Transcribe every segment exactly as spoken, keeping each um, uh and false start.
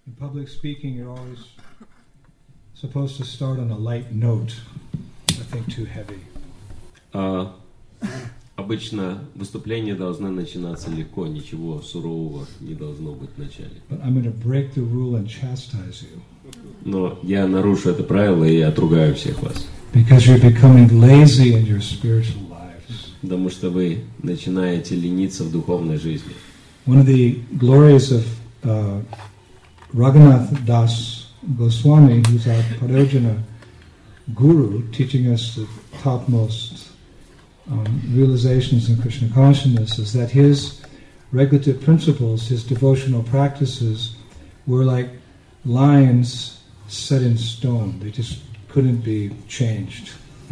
In public speaking, you're always supposed to start on a light note, nothing too heavy. Uh, обычно выступления должны начинаться легко, ничего сурового не должно быть в начале. But I'm going to break the rule and chastise you. Но я нарушу это правило и отругаю всех вас. Because you're becoming lazy in your spiritual lives. Потому что вы начинаете лениться в духовной жизни. One of the glories of uh, Raghunath Das Goswami, who's our Parayojana guru, teaching us the topmost um, realizations in Krishna consciousness, is that his regulative principles, his devotional practices, were like lines set in stone. They just couldn't be changed.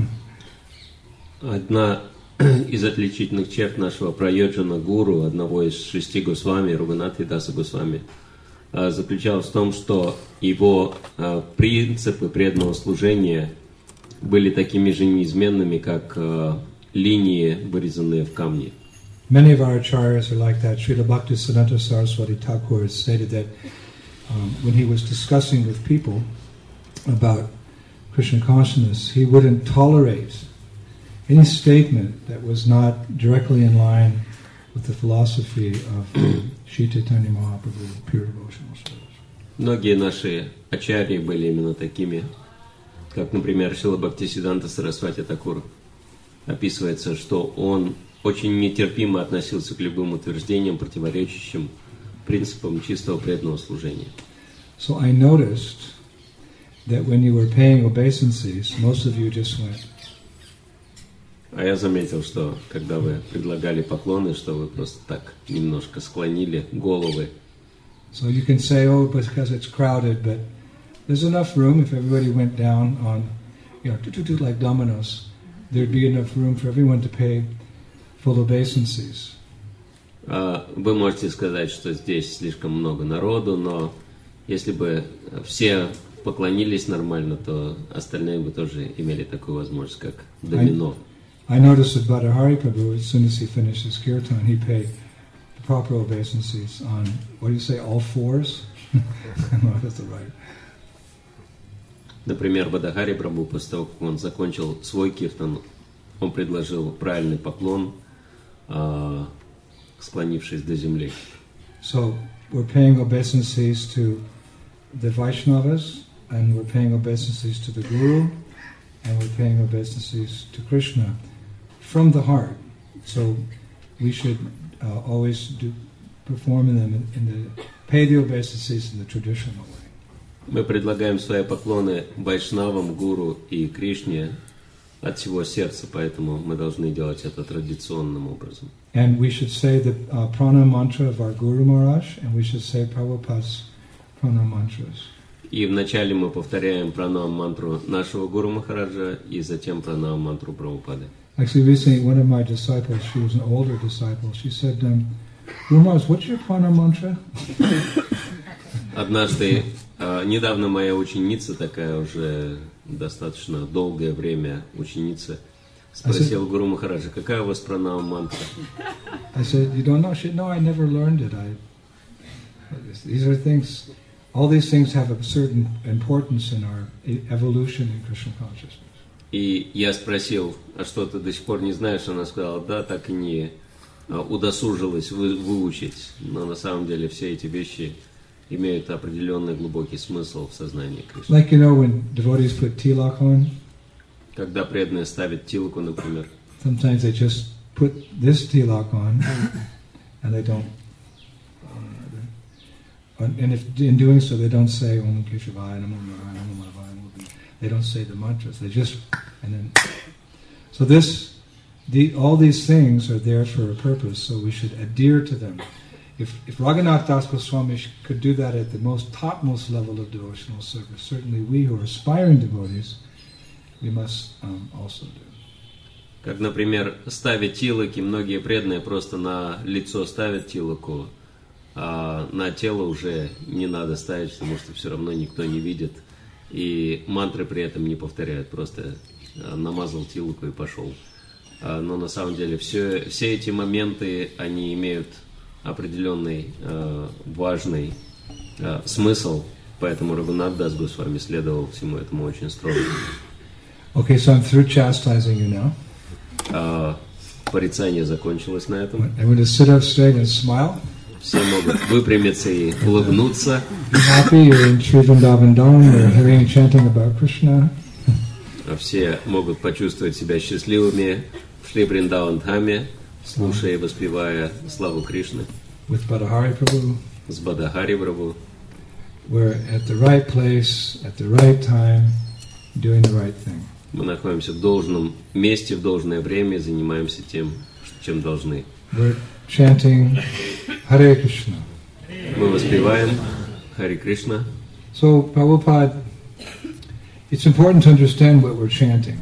Одна из отличительных черт нашего Прайоджана гуру, одного из шести Госвами, Рагунатхи Даса Госвами, заключалась в том, что его принципы преданного служения были такими же неизменными, как линии, вырезанные в камне. Many of our acharyas are like that. Srila Bhaktisiddhanta Saraswati Thakur has stated that um, when he was discussing with people about Krishna consciousness, he wouldn't tolerate any statement that was not directly in line with the philosophy of Shri Chaitanya Mahaprabhu, pure devotional service. Многие наши ачарьи были именно такими, как, например, Шрила Бхактисиддханта Сарасвати Такур. Описывается, что он очень нетерпимо относился к любым утверждениям, противоречащим принципам чистого преданного служения. So I noticed that when you were paying obeisances, most of you just went. А я заметил, что когда вы предлагали поклоны, что вы просто так немножко склонили головы. So you can say, oh, because it's crowded, but there's enough room if everybody went down on, you know, like dominoes. There'd be enough room for everyone to pay full obeisances. Вы можете сказать, что здесь слишком много народу, но если бы все поклонились нормально, то остальные бы тоже имели такую возможность, как домино. I noticed that Bhattahari Prabhu, as soon as he finished his kirtan, he paid the proper obeisances on, what do you say, all fours? No, that's the right. Например, Бхаттахари Прабху, после того, как он закончил свой киртан, он предложил правильный поклон, склонившись до земли. So we're paying obeisances to the Vaishnavas, and we're paying obeisances to the Guru, and we're paying obeisances to Krishna from the heart. So we should uh, always do perform in them in, in the pay the obeisances in the traditional way. Мы предлагаем свои поклоны Вайшнавам, Гуру и Кришне от всего сердца, поэтому мы должны делать это традиционным образом. And we should say the uh, pranam mantra of our Guru Maharaj, and we should say Prabhupada's pranam mantras. И вначале мы повторяем пранам мантру нашего Гуру Махараджа, и затем пранам мантру Прабхупады. Actually, recently one of my disciples, she was an older disciple, she said, um, Guru Maharaj, what's your pranam mantra? Однажды, недавно моя ученица, такая уже достаточно долгое время ученица, спросила Гуру Махараджа, какая у вас пранам мантра? I said, you don't know? She said, no, I never learned it. I, these are things, all these things have a certain importance in our evolution in Krishna consciousness. И я спросил, а что ты до сих пор не знаешь? Она сказала, да, так и не удосужилась вы, выучить. Но на самом деле все эти вещи имеют определенный глубокий смысл в сознании Кришны. Like, you know, when devotees put tilak on, когда преданные ставят тилку, например, sometimes they just put this tilak on, and they don't, uh, and if in doing so they don't say Om Keshavaya Namo Narayana Namo Madhavaya, they don't say the mantras. They just, and then, so this, the, all these things are there for a purpose. So we should adhere to them. If, if Raghunath Das Goswami could do that at the most topmost level of devotional service, certainly we who are aspiring devotees, we must um, also do. Как, например, ставить тилоки, многие преданные просто на лицо ставят тилоку, а на тело уже не надо ставить, потому что все равно никто не видит, и мантры при этом не повторяют, просто намазал тилоку и пошел. Но на самом деле все, все эти моменты, они имеют определенный э, важный а, смысл, поэтому Рагунат Дас Госвами следовал всему этому очень строго. Okay, so I'm through chastising you now. А, порицание закончилось на этом. I'm going to sit up straight and smile. Все могут выпрямиться и улыбнуться. Be happy you're in Sri Vrindavan Dham, you're hearing and chanting about Krishna. Все могут почувствовать себя счастливыми в Шри Вриндаван Дхаме, слушая и воспевая славу Кришны. With Badahari Prabhu. С Бадахари Прабху. We're at the right place, at the right time, doing the right thing. Мы находимся в должном месте, в должное время, и занимаемся тем, чем должны. We're chanting Hare Krishna. Мы воспеваем Хари Кришна. So, Prabhupada, it's important to understand what we're chanting.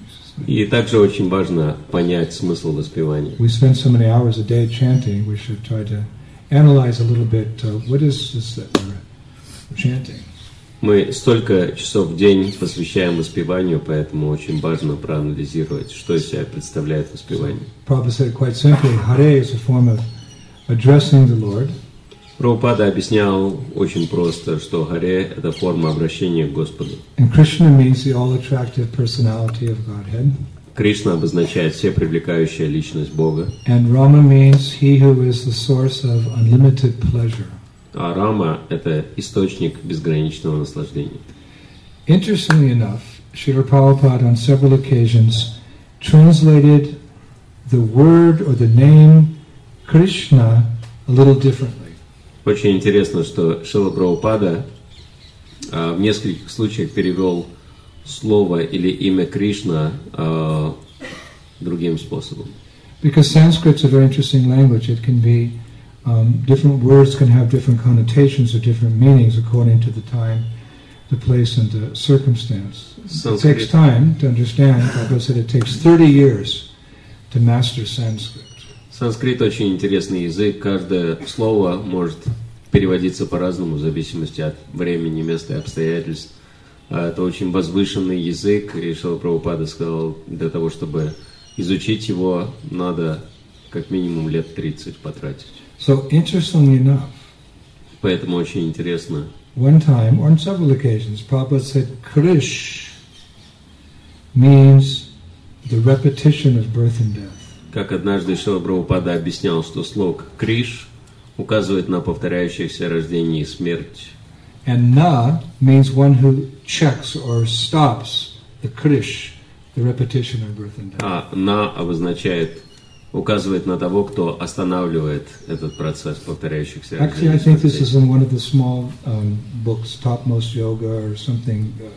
И также очень важно понять смысл воспевания. We spend so many hours a day chanting, we should try to analyze a little bit uh, what is this that we're, we're chanting. Мы столько часов в день посвящаем воспеванию, поэтому очень важно проанализировать, что из себя представляет воспевание. Prabhupada said quite simply, Hare is a form of addressing the Lord. Прабхупада объяснял очень просто, что Харе – это форма обращения к Господу. And Krishna means the all-attractive personality of Godhead. Кришна обозначает все привлекающая личность Бога. And Rama means he who is the source of unlimited pleasure. А Рама – это источник безграничного наслаждения. Interestingly enough, Srila Prabhupada on several occasions translated the word or the name Krishna a little differently. Очень интересно, что Шрила Прабхупада а, в нескольких случаях перевел слово или имя Кришна а, другим способом. Because Sanskrit's a very interesting language. It can be um, different words can have different connotations or different meanings according to the time, the place, and the circumstance. It takes time to understand. Prabhupada said it takes thirty years to master Sanskrit. Санскрит очень интересный язык. Каждое слово может переводиться по-разному в зависимости от времени, места и обстоятельств. Это очень возвышенный язык, и Шрила Прабхупада сказал, для того, чтобы изучить его, надо как минимум лет тридцать потратить. So, interestingly enough, поэтому очень интересно. One time, or on several occasions, Prabhupada said, Krish means the repetition of birth and death. Как однажды Шрила Прабхупада объяснял, что слог «криш» указывает на повторяющееся рождение и смерть. And na means one who checks or stops the krish, the repetition of birth and death. А на обозначает, указывает на того, кто останавливает этот процесс повторяющихся рождений. Actually, I think this is in one of the small um, books, Topmost Yoga or something uh,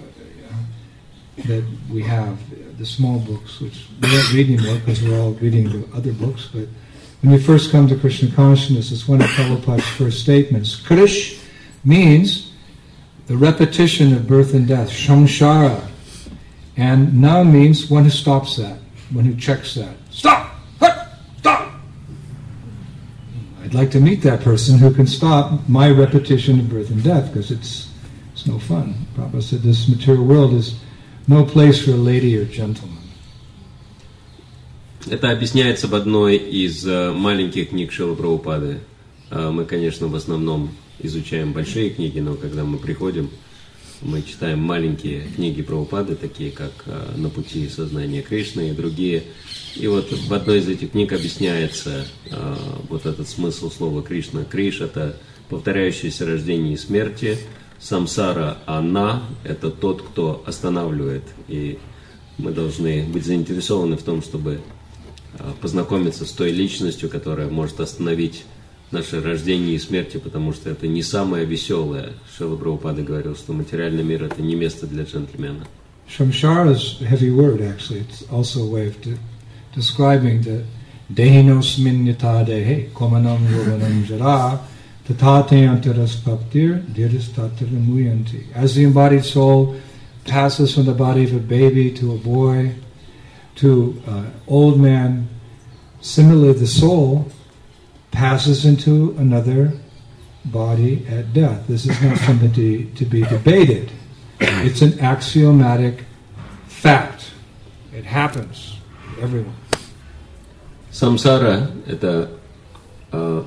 that we have, the small books, which we don't read anymore because we're all reading the other books, but when you first come to Krishna consciousness, it's one of Prabhupada's first statements. Krish means the repetition of birth and death, samsara. And na means one who stops that, one who checks that. Stop! Hut! Stop! I'd like to meet that person who can stop my repetition of birth and death, because it's, it's no fun. Prabhupada said this material world is no place for a lady or gentleman. Это объясняется в одной из uh, маленьких книг Шрилы Прабхупады. Uh, мы, конечно, в основном изучаем большие книги, но когда мы приходим, мы читаем маленькие книги Прабхупады, такие как uh, «На пути сознания Кришны» и другие. И вот в одной из этих книг объясняется uh, вот этот смысл слова «Кришна». Криш – это повторяющееся рождение и смерти. Самсара, она – это тот, кто останавливает. И мы должны быть заинтересованы в том, чтобы познакомиться с той личностью, которая может остановить наше рождение и смерти, потому что это не самое веселое. Шрила Прабхупада говорил, что материальный мир – это не место для джентльмена. Samsara is a heavy word, actually. It's also a way of de- describing the dehinosmin nita dehe, komanam yovanam jara, tatate antaras bhaktir, diris tataramuyanti. As the embodied soul passes from the body of a baby to a boy, to an uh, old man, similarly the soul passes into another body at death. This is not something to, to be debated. It's an axiomatic fact. It happens to everyone. Самсара – это э,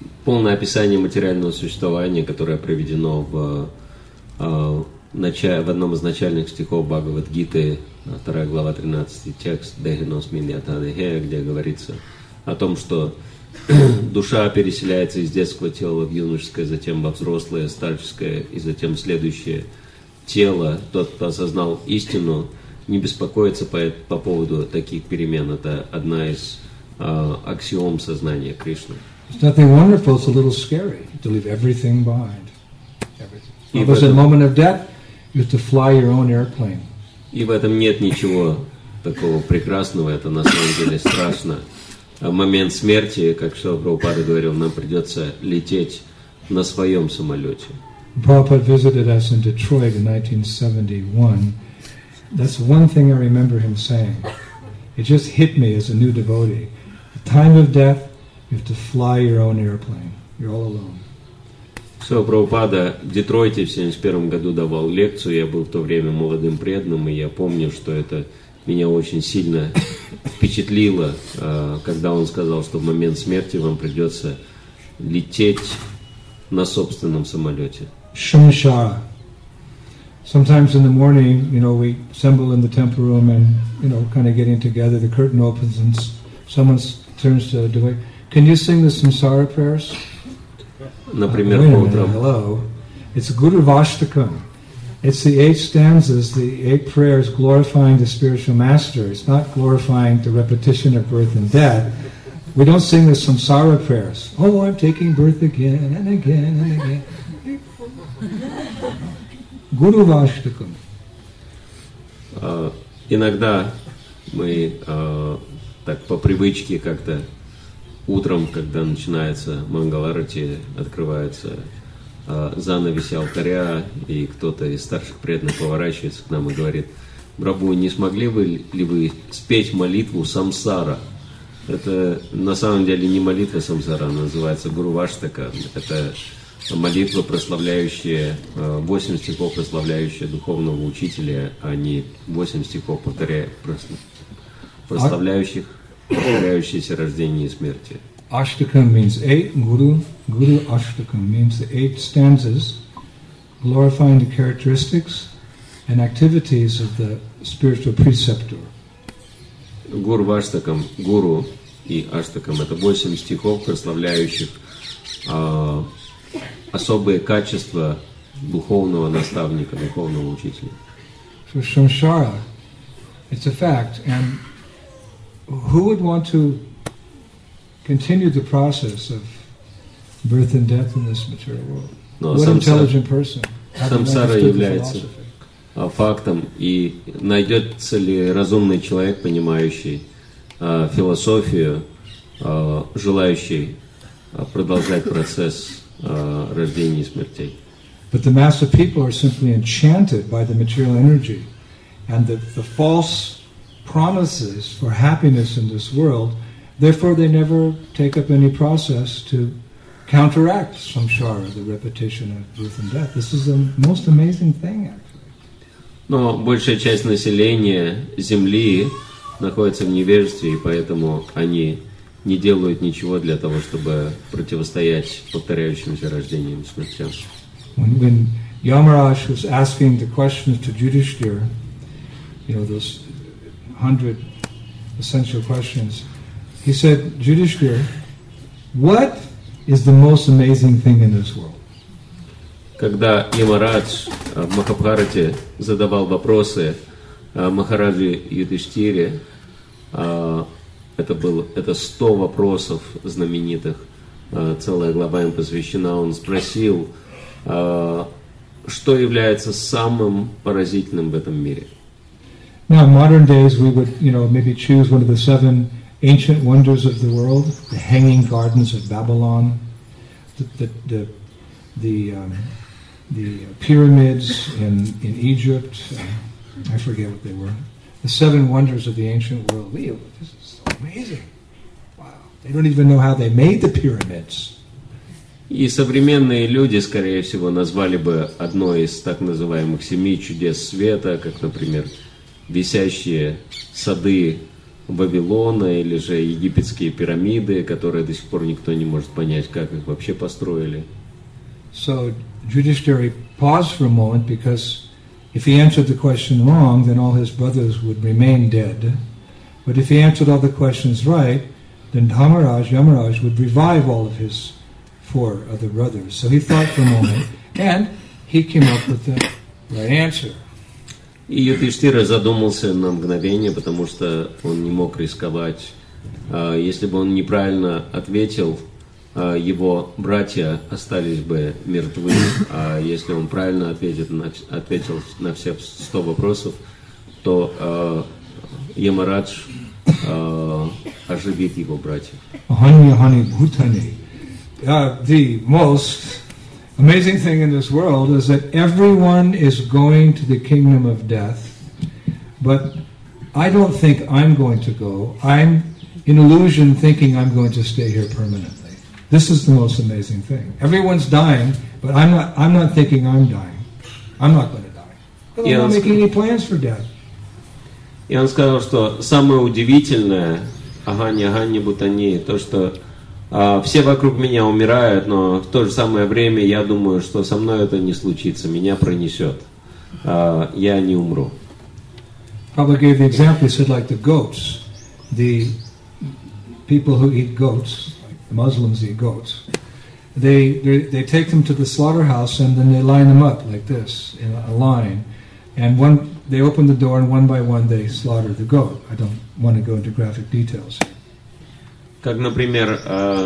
полное описание материального существования, которое приведено в, в, в одном из начальных стихов Бхагавад-гиты, вторая глава, тринадцатый текст, Дехинос Миньятадехе, где говорится о том, что душа переселяется из детского тела в юношеское, затем во взрослое, старческое, и затем следующее тело. Тот, кто осознал истину, не беспокоится по, по поводу таких перемен. Это одна из uh, аксиом сознания Кришны. It's nothing wonderful, it's a little scary to leave everything behind. Everything. Because at the moment of death, you have to fly your own airplane. И в этом нет ничего такого прекрасного, это на самом деле страшно. В момент смерти, как Шрила Прабхупада говорил, нам придется лететь на своем самолете. Prabhupada visited us in Detroit in nineteen seventy-one. That's one thing I remember him saying. It just hit me as a new devotee. At the time of death, you have to fly your own airplane. You're all alone. Шрила Прабхупада в Детройте в семьдесят первом году давал лекцию. Я был в то время молодым преданным, и я помню, что это меня очень сильно впечатлило, когда он сказал, что в момент смерти вам придется лететь на собственном самолете. Shamshara. Sometimes in the morning, you know, we assemble in the temple room and, you know, kind of getting together. The curtain opens and someone turns to Dwight. Can you sing the samsara prayers? Например, uh, по утрам. Hello. It's Guru Vashtakam. It's the eight stanzas, the eight prayers glorifying the spiritual master. It's not glorifying the repetition of birth and death. We don't sing the samsara prayers. Oh, I'm taking birth again and again and again. Guru Vashtakam. Uh, иногда мы uh, так по привычке как-то утром, когда начинается Мангаларати, открывается uh, занавеси алтаря, и кто-то из старших преданных поворачивается к нам и говорит: Прабху, не смогли вы ли вы спеть молитву самсара? Это на самом деле не молитва самсара, она называется Гуру Ваштака. Это молитва, прославляющая, восемь стихов, прославляющая духовного учителя, а не восемь стихов, повторяя, прославляющих, повторяющиеся рождение и смерти. Ashtakam means eight. Guru, Guru Ashtakam means the eight stanzas glorifying the characteristics and activities of the spiritual preceptor. Гуру Ваштакам, Гуру и Аштакам — это восемь стихов, прославляющих а, особые качества духовного наставника, духовного учителя. So samsara, it's a fact, and who would want to continue the process of birth and death in this material world? Но What самсара, intelligent person? самсара является фактом, и найдется ли разумный человек, понимающий э, философию, э, желающий э, продолжать процесс э, рождения и смертей. But the mass of people are simply enchanted by the material energy, and the, the false promises for happiness in this world. Therefore, they never take up any process to counteract samsara, the repetition of birth and death. This is the most amazing thing, actually. Но большая часть населения Земли находится в невежестве, и поэтому они не делают ничего для того, чтобы противостоять повторяющимся рождениям и смертям. When, when Yamaraj was asking the questions to Yudhishthira, you know, those hundred essential questions, he said, Yudhishthira, what is the most amazing thing in this world? Когда Ямарадж в Махабхарате задавал вопросы Махараджи Юдхиштире, это было это сто вопросов знаменитых, целая глава им посвящена. Он спросил, что является самым поразительным в этом мире. Now, in modern days, we would, you know, maybe choose one of the seven ancient wonders of the world, the Hanging Gardens of Babylon, the the the, the um, the pyramids in, in Egypt, I forget what they were, the seven wonders of the ancient world. We, this is so amazing. Wow. They don't even know how they made the pyramids. И современные люди, скорее всего, назвали бы одно из так называемых семи чудес света, как, например, висящие сады Вавилона или же египетские пирамиды, которые до сих пор никто не может понять, как их вообще построили. So Yudhishthira paused for a moment because if he answered the question wrong, then all his brothers would remain dead. But if he answered all the questions right, then Dharmaraj, Yamaraj would revive all of his four other brothers. So he thought for a moment, and he came up with the right answer. И Юдхиштхира задумался на мгновение, потому что он не мог рисковать. Если бы он неправильно ответил, его братья остались бы мертвы, а если он правильно ответит, ответил на все сто вопросов, то Ямарадж оживит его братьев. The most amazing thing in this world is that everyone is going to the kingdom of death, but I don't think I'm going to go. I'm in illusion thinking I'm going to stay here permanently. This is the most amazing thing. Everyone's dying, but I'm not I'm not thinking I'm dying. I'm not going to die. But I'm not making any plans for death. И он сказал, что самое удивительное, агани, агани, бутани, то, что а, все вокруг меня умирают, но в то же самое время я думаю, что со мной это не случится, меня пронесет. А, я не умру. Prabhupada gave the example, he said, like the goats, the people who eat goats, like the Muslims eat goats, they, they they take them to the slaughterhouse and then they line them up like this in a line, and one they open the door and one by one they slaughter the goat. I don't want to go into graphic details. Как, например,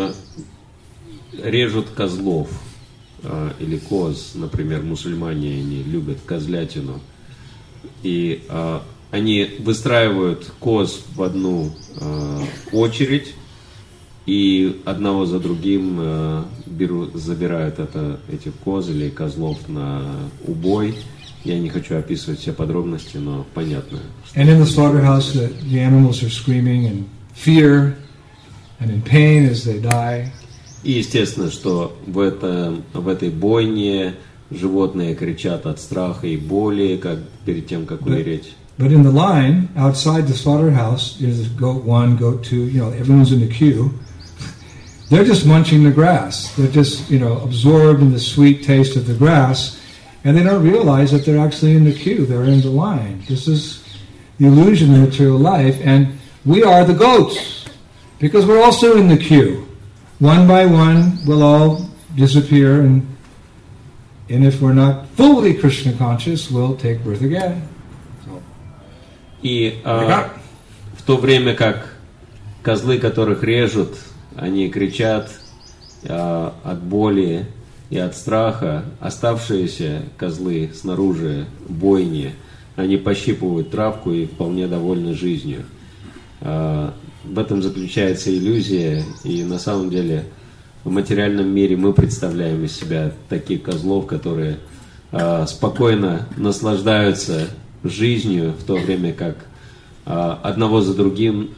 режут козлов или коз, например, мусульмане, они любят козлятину, и они выстраивают коз в одну очередь, и одного за другим берут, забирают это, этих коз или козлов на убой. Я не хочу описывать все подробности, но понятно. And in the slaughterhouse, the, the animals are screaming in fear and in pain as they die. И естественно, что в, это, в этой бойне животные кричат от страха и боли, как перед тем, как умереть. But in the line outside the slaughterhouse, there's goat one, goat two. You know, everyone's in the queue. They're just munching the grass. They're just, you know, absorbed in the sweet taste of the grass. And they don't realize that they're actually in the queue, they're in the line. This is the illusion of material life, and we are the goats, because we're also in the queue. One by one, we'll all disappear, and, and if we're not fully Krishna conscious, we'll take birth again. So, И а, в то время как козлы, которых режут, они кричат а, от боли и от страха, оставшиеся козлы снаружи бойни, они пощипывают травку и вполне довольны жизнью. В этом заключается иллюзия, и на самом деле в материальном мире мы представляем из себя таких козлов, которые спокойно наслаждаются жизнью, в то время как одного за другим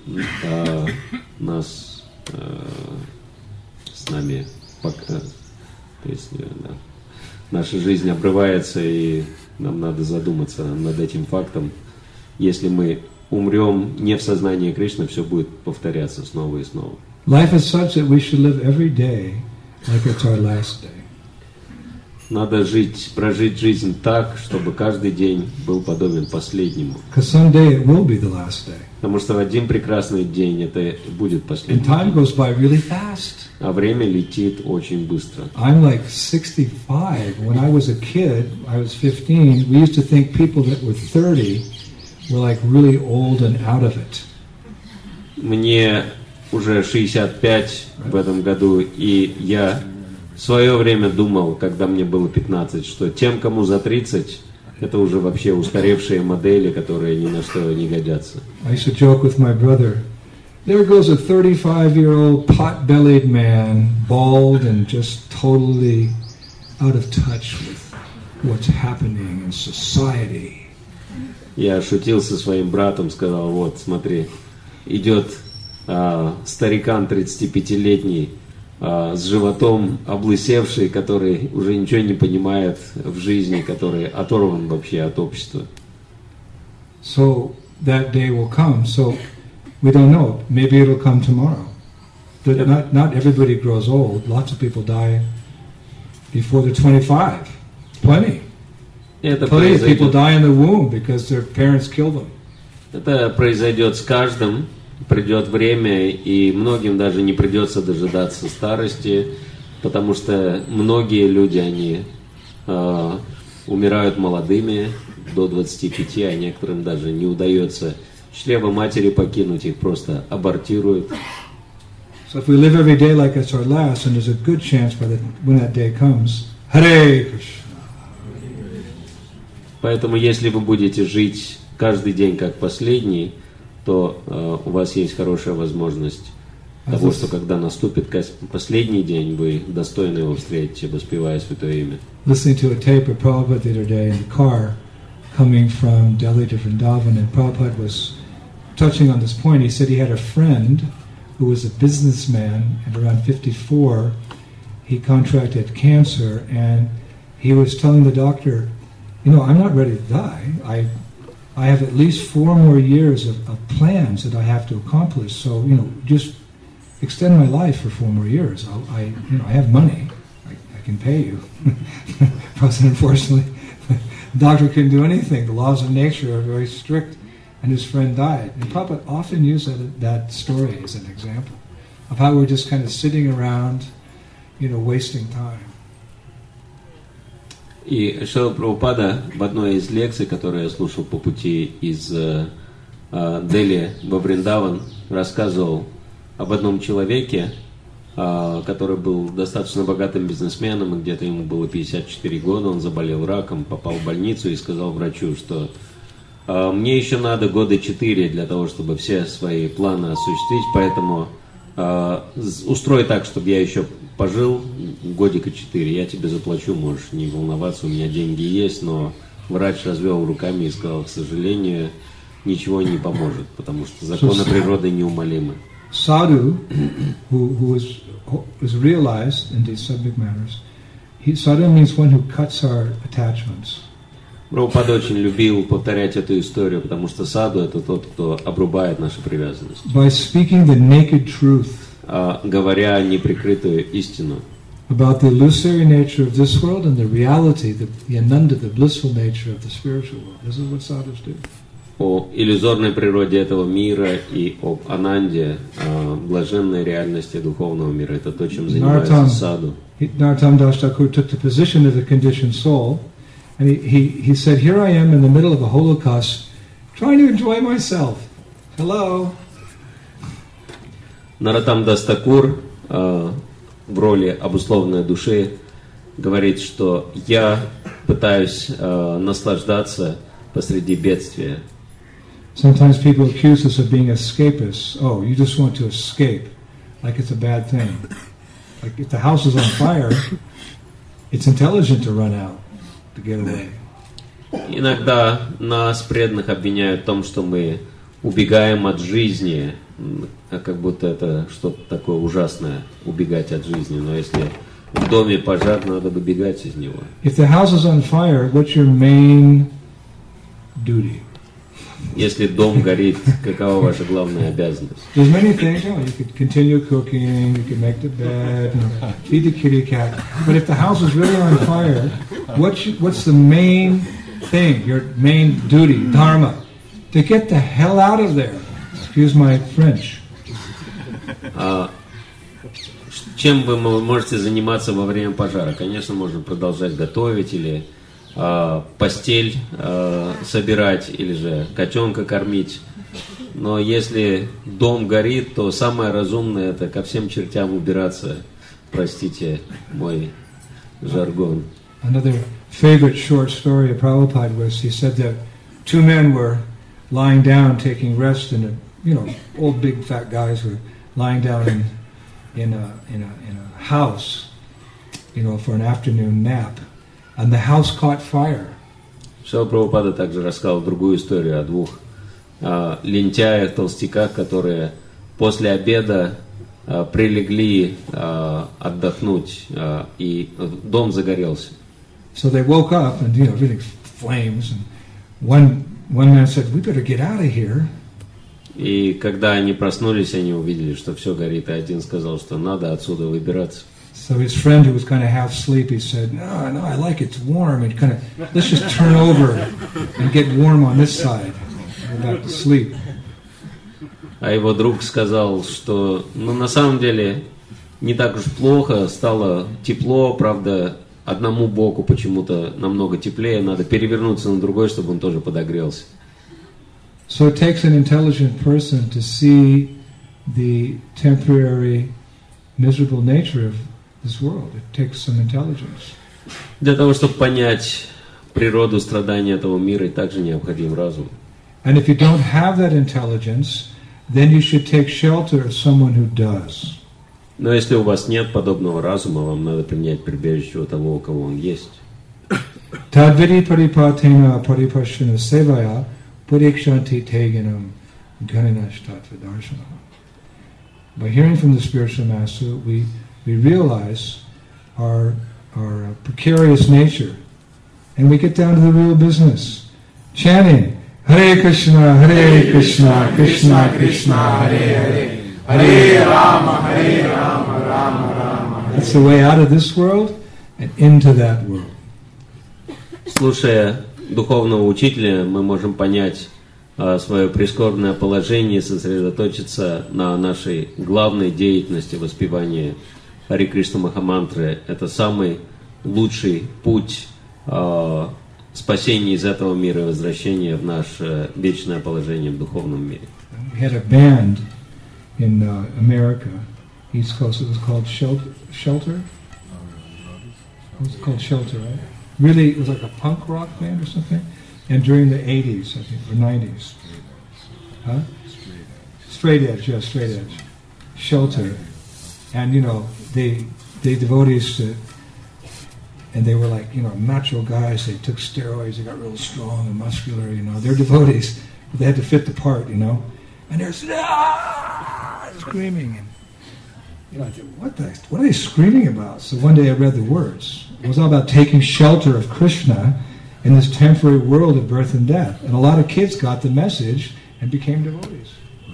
нас с нами То есть да, наша жизнь обрывается, и нам надо задуматься над этим фактом. Если мы умрем не в сознании Кришны, все будет повторяться снова и снова. Life is such that we should live every day like it's our last day. Надо жить, прожить жизнь так, чтобы каждый день был подобен последнему. Because someday it will be the last day. Потому что в один прекрасный день это будет последний. And time goes by really fast. А время летит очень быстро. I'm like sixty-five. When I was a kid, I was fifteen. We used to think people that were thirty were like really old and out of it. Мне уже шестьдесят пять в этом году, и я в свое время думал, когда мне было пятнадцать, что тем, кому за тридцать, это уже вообще устаревшие модели, которые ни на что не годятся. I used to joke with my brother. There goes a thirty-five-year-old pot-bellied man, bald and just totally out of touch with what's happening in society. Я шутил со своим братом, сказал: вот, смотри, идет а, старикан тридцатипятилетний а, с животом облысевший, который уже ничего не понимает в жизни, который оторван вообще от общества. So that day will come. So we don't know. Maybe it'll come tomorrow. But not, not everybody grows old. Lots of people die before they're twenty-five. Plenty. Это Plenty of people произойдет, die in the womb because their parents killed them. это произойдет с каждым, придет время, и многим даже не придется дожидаться старости, потому что многие люди, они э, умирают молодыми, до двадцати пяти, а некоторым даже не удается чрево матери покинуть, их просто абортируют. So if we live every day like it's our last, and there's a good chance by the, when that day comes, Hare Krishna. Поэтому если вы будете жить каждый день как последний, то э, у вас есть хорошая возможность того, что когда наступит последний день, вы достойно его встретите, воспевая Святое Имя. Listening to a tape of Prabhupada the other day in the car, coming from Delhi to Vrindavan, and Prabhupada was touching on this point. He said he had a friend who was a businessman, and around fifty-four, he contracted cancer, and he was telling the doctor, you know, I'm not ready to die. I I have at least four more years of, of plans that I have to accomplish. So, you know, just extend my life for four more years. I'll, I, you know, I have money. I, I can pay you. But unfortunately, the doctor couldn't do anything. The laws of nature are very strict, and his friend died. And Prabhupada often used that, that story as an example of how we're just kind of sitting around, you know, wasting time. И Шрила Прабхупада в одной из лекций, которую я слушал по пути из э, э, Дели во Вриндаван, рассказывал об одном человеке, э, который был достаточно богатым бизнесменом, и где-то ему было пятьдесят четыре года, он заболел раком, попал в больницу и сказал врачу, что э, мне еще надо года четыре для того, чтобы все свои планы осуществить, поэтому э, устрой так, чтобы я еще пожил годика четыре, я тебе заплачу, можешь не волноваться, у меня деньги есть, но врач развел руками и сказал, к сожалению, ничего не поможет, потому что законы природы неумолимы. Sadhu, who, who is, who is realized in these subject matters, he, sadhu means one who cuts our attachments. Прабхупада очень любил повторять эту историю, потому что саду — это тот, кто обрубает наши привязанности. By speaking the naked truth, а, говоря неприкрытую истину about the illusory nature of this world and the reality, the, the ananda, the blissful nature of the spiritual world. This is what sadhus do. О иллюзорной природе этого мира и об ананде, о блаженной реальности духовного мира. Это то, чем занимается саду. Narottam Das Thakur took the position of the conditioned soul, and he, he, he said, here I am in the middle of a Holocaust, trying to enjoy myself. Hello. Наротам Дас Такур э, в роли обусловленной души говорит, что я пытаюсь э, наслаждаться посреди бедствия. Sometimes people accuse us of being escapists. Oh, you just want to escape, like it's a bad thing. Like if the house is on fire, it's intelligent to run out, to get away. Иногда нас, преданных, обвиняют в том, что мы убегаем от жизни, как будто это что-то такое ужасное, убегать от жизни. Но если в доме пожар, надо выбегать из него. If the house is on fire, what's your main duty? Если дом горит, какова ваша главная обязанность? There's many things. You know, you could continue cooking, you could make the bed, you know, feed the kitty cat. But if the house is really on fire, what's what's the main thing? Your main duty, dharma, to get the hell out of there. Excuse my French. А, чем вы можете заниматься во время пожара? Конечно, можно продолжать готовить или а, постель а, собирать, или же котенка кормить. Но если дом горит, то самое разумное — это ко всем чертям убираться. Простите мой жаргон. Another favorite short story of Prabhupada was he said that two men were lying down taking rest in a, you know, old big fat guys were lying down in in a in a in a house, you know, for an afternoon nap, and the house caught fire. Шрила Прабхупада также рассказал другую историю о двух а, лентяях, толстяках, которые после обеда а, прилегли а, отдохнуть, а, и дом загорелся. So they woke up and, you know, everything flames, and one one man said, "We better get out of here." И когда они проснулись, они увидели, что все горит, и один сказал, что надо отсюда выбираться. So his friend, who was kind of half asleep, he said, "No, no, I like it. It's warm. And kind of, let's just turn over and get warm on this side. Go back to sleep." А его друг сказал, что, ну, на самом деле, не так уж плохо, стало тепло, правда, одному боку почему-то намного теплее, надо перевернуться на другой, чтобы он тоже подогрелся. So it takes an intelligent person to see the temporary, miserable nature of this world. It takes some intelligence. Для того, чтобы понять природу страданий этого мира, и также необходим разум. And if you don't have that intelligence, then you should take shelter of someone who does. Но если у вас нет подобного разума, вам надо принять прибежище у того, у кого он есть. Tadvidi paripatena paripashana sevaya purikshanti teganam ganinashtatvadarshana. By hearing from the spiritual master, we, we realize our, our precarious nature, and we get down to the real business. Chanting, Hare Krishna, Hare Krishna, Krishna Krishna, Hare Hare, Hare Rama, Hare Rama, Rama Rama. That's the way out of this world and into that world. Слушая духовного учителя, мы можем понять а, свое прискорбное положение и сосредоточиться на нашей главной деятельности воспевания Хари Кришна Махамантры. Это самый лучший путь а, спасения из этого мира и возвращения в наше вечное положение в духовном мире. We had a band in uh, America, East Coast. It was called Shelter. Shelter. It was called Shelter, right? Really, it was like a punk rock band or something. And during the eighties, I think, or nineties. Huh? Straight Edge, yeah, Straight Edge. Shelter. And, you know, they, they devotees to, and they were like, you know, macho guys. They took steroids. They got real strong and muscular, you know. They're devotees, but they had to fit the part, you know. And they're ah! screaming. And, you know, I thought, what the, what are they screaming about? So one day I read the words. It was all about taking shelter of Krishna in this temporary world of birth and death. And a lot of kids got the message and became devotees.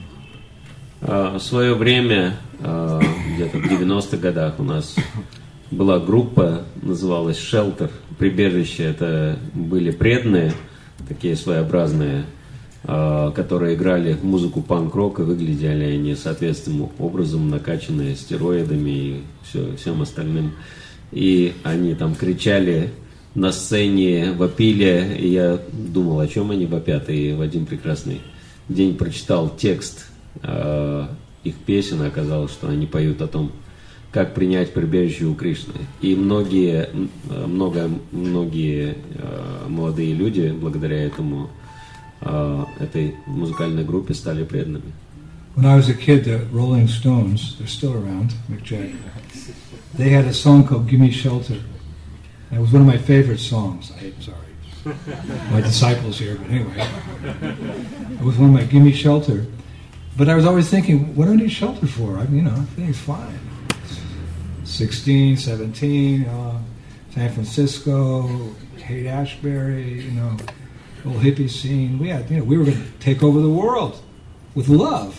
В свое время, где-то в девяностых годах, у нас была группа, называлась Shelter, прибежище. Это были преданные, такие своеобразные, которые играли музыку панк-рок, и выглядели они соответственным образом, накачанные стероидами и все, всем остальным. И они там кричали на сцене, вопили, и я думал, о чем они вопят. И в один прекрасный день прочитал текст э, их песен, и оказалось, что они поют о том, как принять прибежище у Кришны. И многие, много, многие э, молодые люди благодаря этому, э, этой музыкальной группе стали преданными. When I was a kid, the Rolling Stones, they're still around, Mick Jagger, they had a song called Gimme Shelter. And it was one of my favorite songs. I'm sorry, my disciples here, but anyway. It was one of my Gimme Shelter. But I was always thinking, what do I need shelter for? I mean, you know, I think it's fine. sixteen, seventeen, uh, San Francisco, Haight-Ashbury, you know, old hippie scene. We had, you know, we were going to take over the world with love.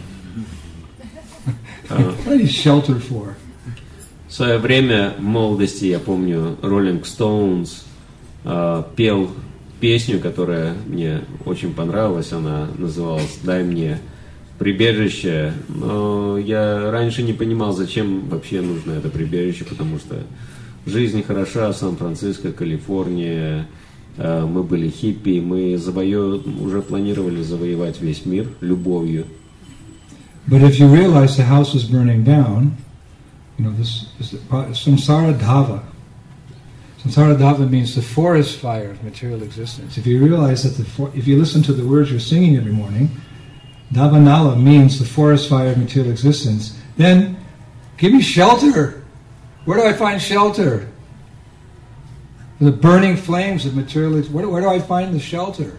What do I need shelter for? В свое время, в молодости, я помню, Rolling Stones э, пел песню, которая мне очень понравилась. Она называлась «Дай мне прибежище». Но я раньше не понимал, зачем вообще нужно это прибежище, потому что жизнь хороша, Сан-Франциско, Калифорния, э, мы были хиппи, мы завоё... уже планировали завоевать весь мир любовью. But if you realize the house is burning down, you know, this is samsara dhava. Samsara dhava means the forest fire of material existence. If you realize that the for, if you listen to the words you're singing every morning, dhavanala means the forest fire of material existence, then give me shelter. Where do I find shelter? The burning flames of material existence. Where, where do I find the shelter?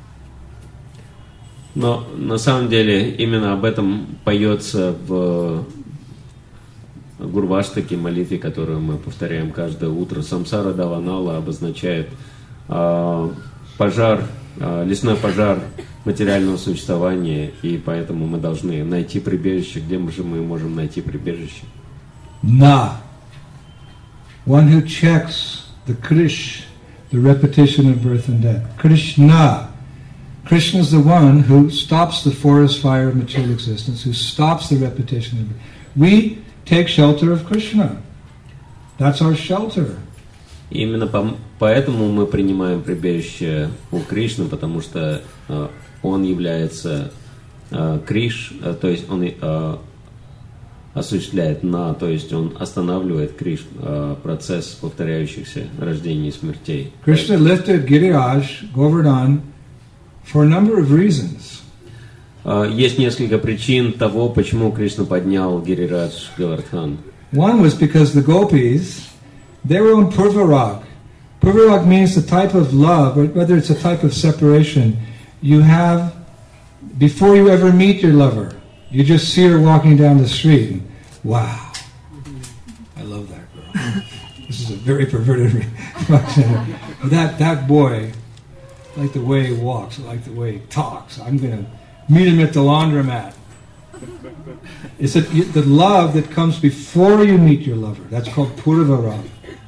Но на самом деле именно об этом поется в Гурваштаке, молитве, которую мы повторяем каждое утро. Самсара Даванала обозначает э, пожар, э, лесной пожар материального существования, и поэтому мы должны найти прибежище. Где мы же мы можем найти прибежище? Na. One who checks the Krish, the repetition of birth and death. Krishna. Krishna is the one who stops the forest fire of material existence, who stops the repetition of birth. We take shelter of Krishna. That's our shelter. И именно по- поэтому мы принимаем прибежище у Кришны, потому что э, он является э, Криш, э, то есть он э, осуществляет на, то есть он останавливает Криш, э, процесс повторяющихся рождений и смертей. Krishna lifted Giriraj, Govardhan, for a number of reasons. Э, есть несколько причин того, почему Кришна поднял Гирирадж Говардхан. One was because the gopis, they were on Purvarag. Purvarag means the type of love, or whether it's a type of separation, you have before you ever meet your lover. You just see her walking down the street, and wow, I love that girl. This is a very perverted reflection. that that boy, I like the way he walks, I like the way he talks. I'm going to meet him at the laundromat. It's a, the love that comes before you meet your lover. That's called Purvarag.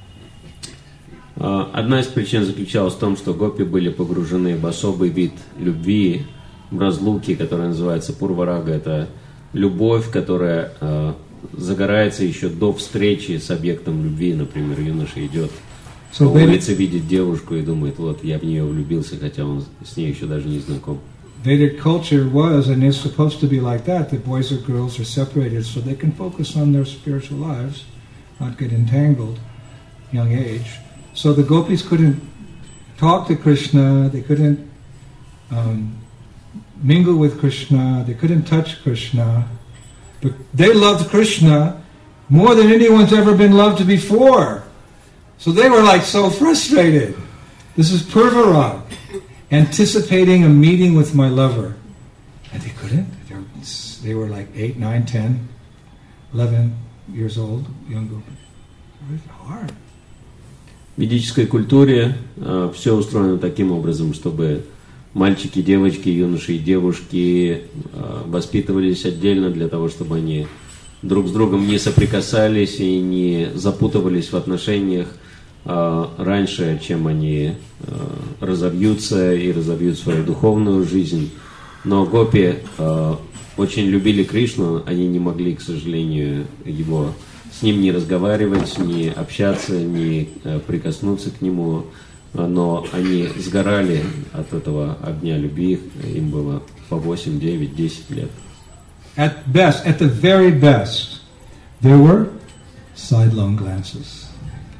Одна из причин заключалась в том, что гопи были погружены в особый вид любви, в разлуки, которая называется Пурварага. Это любовь, которая э, загорается еще до встречи с объектом любви. Например, юноша идет So по улице, видит девушку и думает, вот, я в нее влюбился, хотя он с ней еще даже не знаком. Vedic culture was, and is supposed to be like that, that boys or girls are separated so they can focus on their spiritual lives, not get entangled, young age. So the gopis couldn't talk to Krishna, they couldn't um, mingle with Krishna, they couldn't touch Krishna, but they loved Krishna more than anyone's ever been loved before. So they were like so frustrated. This is Purvarag, anticipating a meeting with my lover. And they couldn't. They were, they were like eight, nine, ten, eleven years old, young gopis. It was hard. В ведической культуре э, все устроено таким образом, чтобы мальчики, девочки, юноши и девушки э, воспитывались отдельно для того, чтобы они друг с другом не соприкасались и не запутывались в отношениях э, раньше, чем они э, разовьются и разовьют свою духовную жизнь. Но гопи э, очень любили Кришну, они не могли, к сожалению, его с ним не разговаривать, не общаться, не э, прикоснуться к нему, но они сгорали от этого огня любви, им было по восемь, девять, десять лет. At best, at the very best, there were sidelong glances.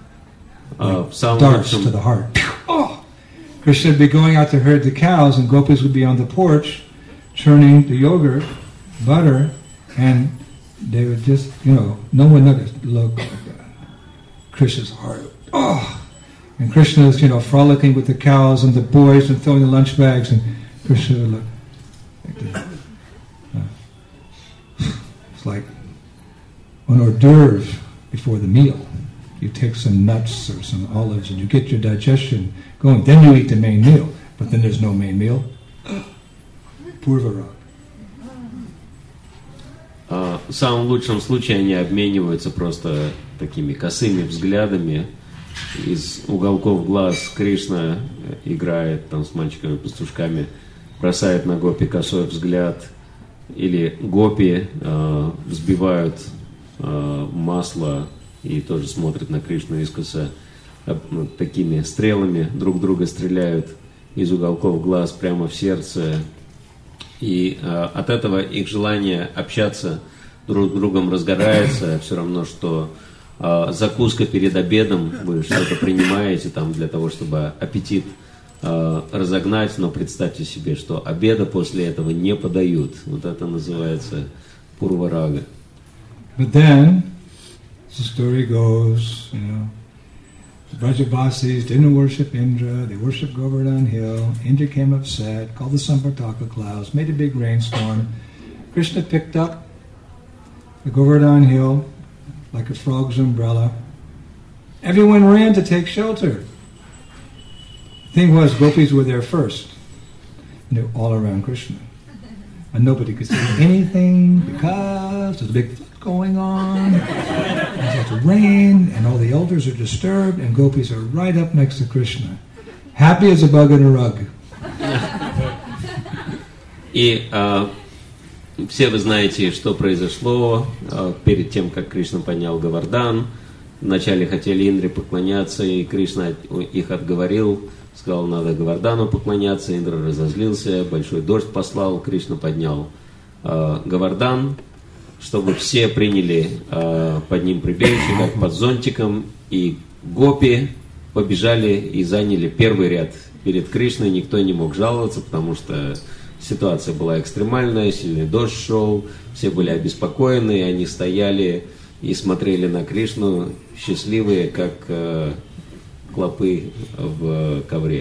Uh, like darts to the heart. Oh! Krishna would be going out to herd the cows, and gopis would be on the porch churning the yogurt, butter, and they would just, you know, no one would look like that. Krishna's heart. Oh! And Krishna is, you know, frolicking with the cows and the boys and throwing the lunch bags, and Krishna would look like that. Uh, it's like an hors d'oeuvre before the meal. You take some nuts or some olives and you get your digestion going. Then you eat the main meal. But then there's no main meal. Purvarag. Uh, в самом лучшем случае они обмениваются просто такими косыми взглядами. Из уголков глаз Кришна играет там с мальчиками-пастушками, бросает на гопи косой взгляд. Или гопи э, взбивают э, масло и тоже смотрят на Кришну искоса, э, такими стрелами друг друга стреляют из уголков глаз прямо в сердце. И э, от этого их желание общаться друг с другом разгорается, все равно, что э, закуска перед обедом, вы что-то принимаете там для того, чтобы аппетит э, разогнать, но представьте себе, что обеда после этого не подают. Вот это называется Пурварага. But then, the story goes, you know, the Brajavasis didn't worship Indra, they worshipped Govardhan Hill. Indra came upset, called the Sampartaka clouds, made a big rainstorm. Krishna picked up the Govardhan Hill like a frog's umbrella. Everyone ran to take shelter. The thing was, gopis were there first. and they're all around Krishna. And nobody could say anything because there's a big flood going on. And it's rain, and all the elders are disturbed, and gopis are right up next to Krishna, happy as a bug in a rug. И uh, все вы знаете, что произошло uh, перед тем, как Кришна поднял Говардан. Вначале хотели Индре поклоняться, и Кришна их отговорил, сказал, надо Говардану поклоняться. Индра разозлился, большой дождь послал, Кришна поднял uh, Говардан, чтобы все приняли uh, под ним прибежище, как под зонтиком, и гопи побежали и заняли первый ряд перед Кришной. Никто не мог жаловаться, потому что ситуация была экстремальная, сильный дождь шел, все были обеспокоены, и они стояли и смотрели на Кришну, счастливые, как э, клопы в ковре.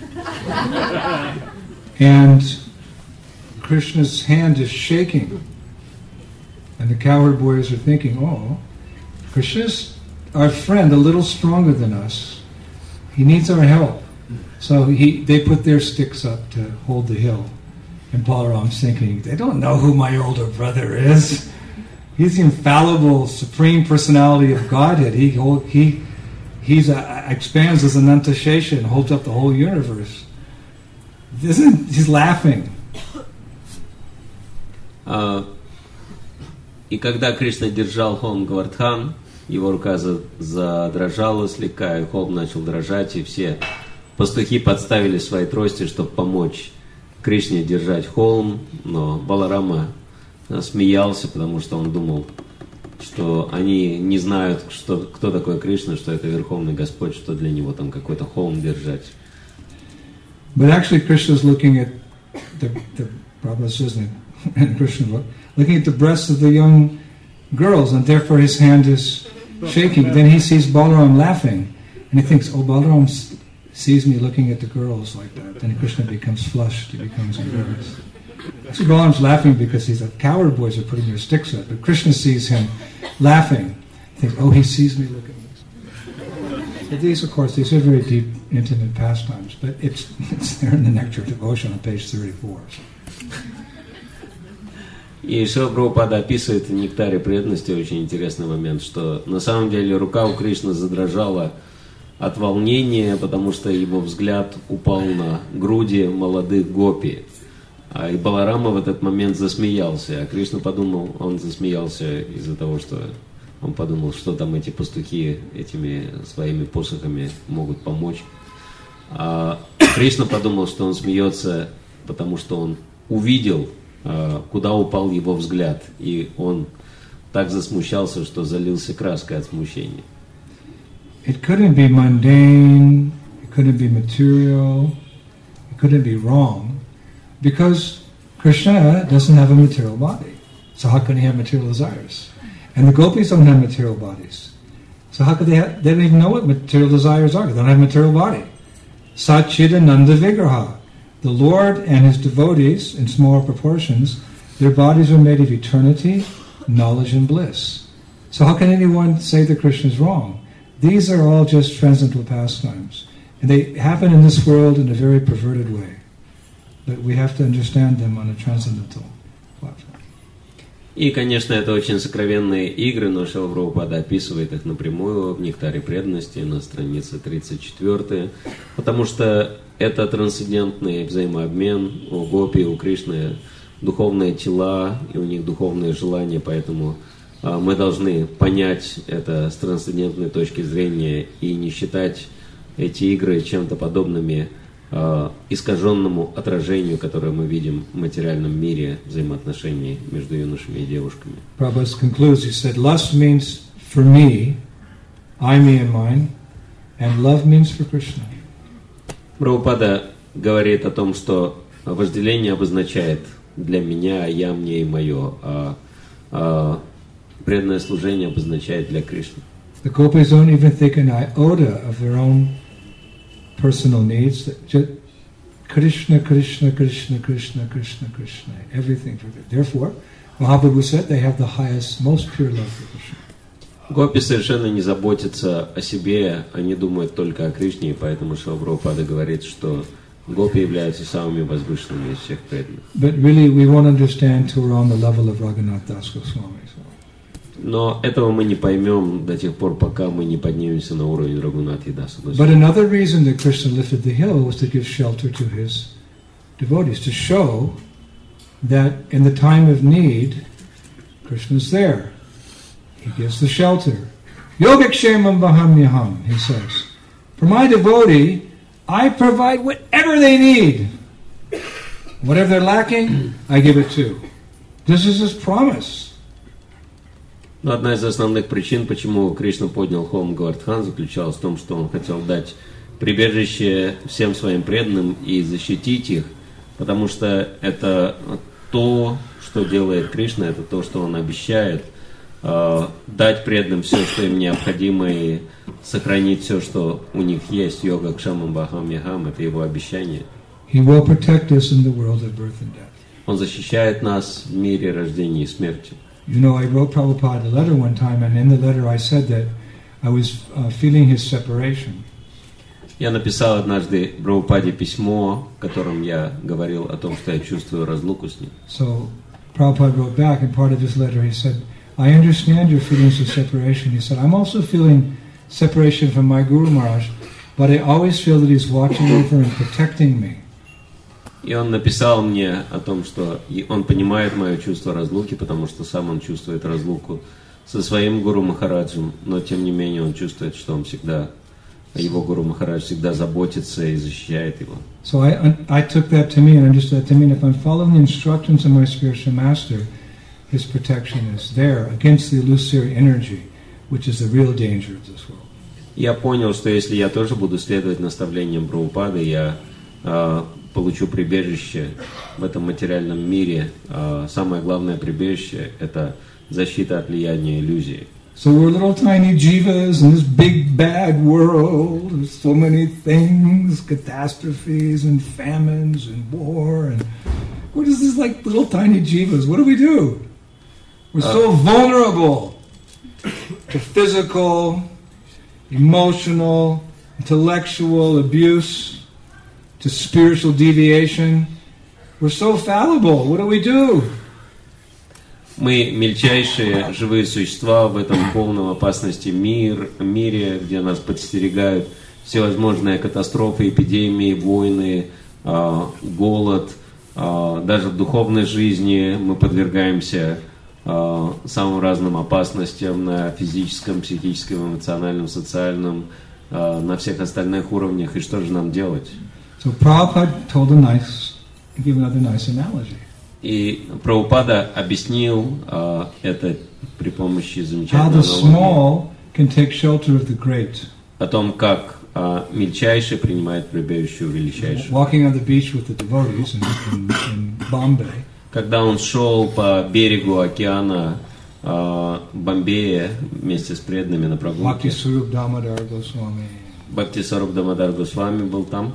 And Krishna's hand is shaking, and the cowherd boys are thinking, oh, Krishna's our friend, a little stronger than us. He needs our help. So he, they put their sticks up to hold the hill. And Balaram's thinking, they don't know who my older brother is. He's the infallible, supreme personality of Godhead. He he he's a, expands as Ananta Shesha and holds up the whole universe. Isn't he's laughing? Uh, и когда Кришна держал холм Говардхан, его рука задрожала слегка, и холм начал дрожать, и все пастухи подставили свои трости, чтобы помочь Кришне держать холм, но Баларама смеялся, потому что он думал, что они не знают, что, кто такой Кришна, что это Верховный Господь, что для него там какой-то холм держать. But actually Krishna is looking at the, the Prabhupada says in Krishna book, looking at the breasts of the young girls, and therefore his hand is shaking. Then he sees Balaram laughing, and he thinks, oh, Balaram sees me looking at the girls like that. Then Krishna becomes flushed, he becomes embarrassed. So Balaram's laughing because he's a coward boys are putting their sticks up, but Krishna sees him laughing. He thinks, oh, he sees me looking. But these, of course, these are very deep, intimate pastimes, but it's it's there in the Nectar of Devotion on page thirty-four. И Шрила Прабхупада описывает в Нектаре преданности очень интересный момент, что на самом деле рука у Кришны задрожала от волнения, потому что его взгляд упал на груди молодых гопи. А и Баларама в этот момент засмеялся, а Кришна подумал, он засмеялся из-за того, что он подумал, что там эти пастухи этими своими посохами могут помочь. А Кришна подумал, что он смеется, потому что он увидел, куда упал его взгляд, и он так засмущался, что залился краской от смущения. It couldn't be mundane, it couldn't be material, it couldn't be wrong, because Krishna doesn't have a material body. So how can he have material desires? And the gopis don't have material bodies. So how could they have, they don't even know what material desires are. They don't have a material body. Satchidananda Vigraha. The Lord and his devotees, in smaller proportions, their bodies are made of eternity, knowledge, and bliss. So how can anyone say that Krishna is wrong? These are all just transcendental pastimes. And they happen in this world in a very perverted way. But we have to understand them on a transcendental platform. И, конечно, это очень сокровенные игры, но Шрила Прабхупада описывает их напрямую в Нектаре преданности на странице тридцать четыре, потому что это трансцендентный взаимообмен. У гопи, у Кришны духовные тела, и у них духовные желания, поэтому а, мы должны понять это с трансцендентной точки зрения и не считать эти игры чем-то подобными Uh, искаженному отражению, которое мы видим в материальном мире взаимоотношений между юношами и девушками. Prabhupada concludes, he said, lust means for me, I, me and mine, and love means for Krishna. Прабхупада говорит о том, что вожделение обозначает для меня, я, мне и мое, а, а преданное служение обозначает для Кришны. The gopis don't even think an iota of their own personal needs. Just Krishna, Krishna, Krishna, Krishna, Krishna, Krishna. Everything for them. Therefore, Mahaprabhu said they have the highest, most pure love for Krishna. Гопи совершенно не заботятся о себе, они думают только о Кришне, и поэтому Шрила Прабхупада говорит, что гопи являются самыми возвышенными из всех преданных. But really, we won't understand till we're on the level of Raghunath Das Goswami. So. Но этого мы не поймем до тех пор, пока мы не поднимемся на уровень Рагунатха Даса Госвами. But another reason that Krishna lifted the hill was to give shelter to his devotees, to show that in the time of need, Krishna's there. He gives the shelter. Yogakshemam vahamyaham, he says. For my devotee, I provide whatever they need. Whatever they're lacking, I give it too. This is his promise. Но одна из основных причин, почему Кришна поднял холм Говардхан, заключалась в том, что он хотел дать прибежище всем своим преданным и защитить их, потому что это то, что делает Кришна, это то, что он обещает, э, дать преданным все, что им необходимо, и сохранить все, что у них есть. Йога Кшамам Бахам Яхам, это его обещание. He will protect us in the world of birth and death. Он защищает нас в мире рождения и смерти. You know, I wrote Prabhupada a letter one time, and in the letter I said that I was uh, feeling his separation. Я написал однажды Прабхупаде письмо, в котором я говорил о том, что я чувствую разлуку с ним. So Prabhupada wrote back, in part of his letter he said, I understand your feelings of separation. He said, I'm also feeling separation from my Guru Maharaj, but I always feel that he's watching over and protecting me. И он написал мне о том, что он понимает мое чувство разлуки, потому что сам он чувствует разлуку со своим Гуру Махараджем, но тем не менее он чувствует, что он всегда, его Гуру Махарадж всегда заботится и защищает его. So I, I took that to me and understood that to mean if I'm following the instructions of my spiritual master, his protection is there against the illusory energy, which is the real danger of this world. Я понял, что если я тоже буду следовать наставлениям Прабхупады, я э, получу прибежище в этом материальном мире. Э, самое главное прибежище – это защита от влияния иллюзии. So we're little tiny jivas in this big bad world. There's so many things, catastrophes and famines and war, and we're just these like little tiny jivas. What do we do? We're so vulnerable to physical, emotional, intellectual abuse, to spiritual deviation. We're so fallible. What do we do? Мы мельчайшие живые существа в этом полном опасности мир, мире, где нас подстерегают всевозможные катастрофы, эпидемии, войны, э, голод. Э, даже в духовной жизни мы подвергаемся э, самым разным опасностям на физическом, психическом, эмоциональном, социальном, э, на всех остальных уровнях. И что же нам делать? So Prabhupada told a nice, give another nice analogy. И Прабхупада объяснил uh, это при помощи замечательной аналогии о том, как uh, мельчайший принимает прибежище у величайшего. Когда он шел по берегу океана uh, Бомбея вместе с преданными на прогулке, Бхактисаруп Дамодар Госвами был там.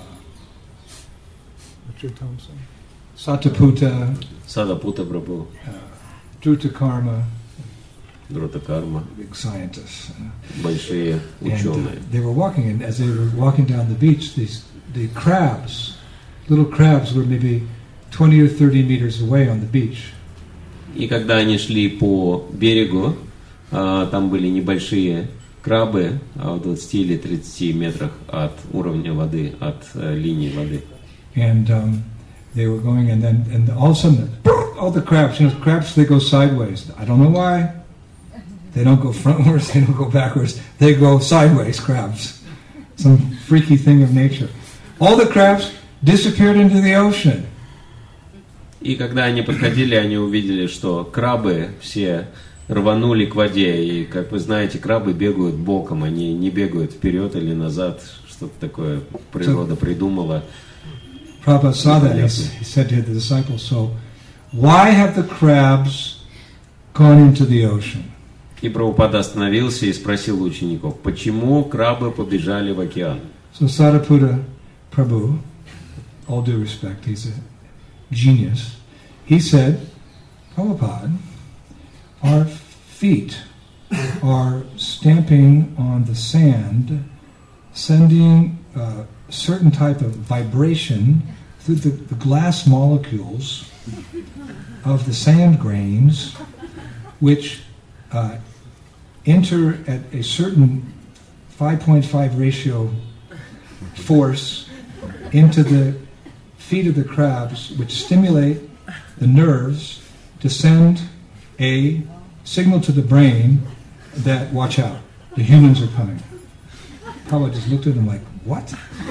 Sataputta, Садапута Прабху, uh, Drutakarma, Drutakarma, big scientists, uh, большие ученые. And, uh, they were walking, and as they were walking down the beach, these the crabs, little crabs, were maybe twenty or thirty meters away on the beach. И когда они шли по берегу, uh, там были небольшие крабы uh, в двадцати или тридцати метрах от уровня воды, от uh, линии воды. And um, they were going, and then, and all of a sudden, all the crabs, you know, crabs, they go sideways. I don't know why. They don't go frontwards, they don't go backwards. They go sideways, crabs. Some freaky thing of nature. All the crabs disappeared into the ocean. И когда они подходили, они увидели, что крабы все рванули к воде. И, как вы знаете, крабы бегают боком, они не бегают вперед или назад. Что-то такое природа придумала. Prabhupada saw that, he said to the disciples, so why have the crabs gone into the ocean? И Прабхупада остановился и спросил учеников, почему крабы побежали в океан? So Sariputta Prabhu, all due respect, he's a genius, he said, Prabhupada, our feet are stamping on the sand, sending a certain type of vibration through the, the glass molecules of the sand grains, which uh, enter at a certain five point five ratio force into the feet of the crabs, which stimulate the nerves to send a signal to the brain that, watch out, the humans are coming. Prabhupada just looked at him like, what?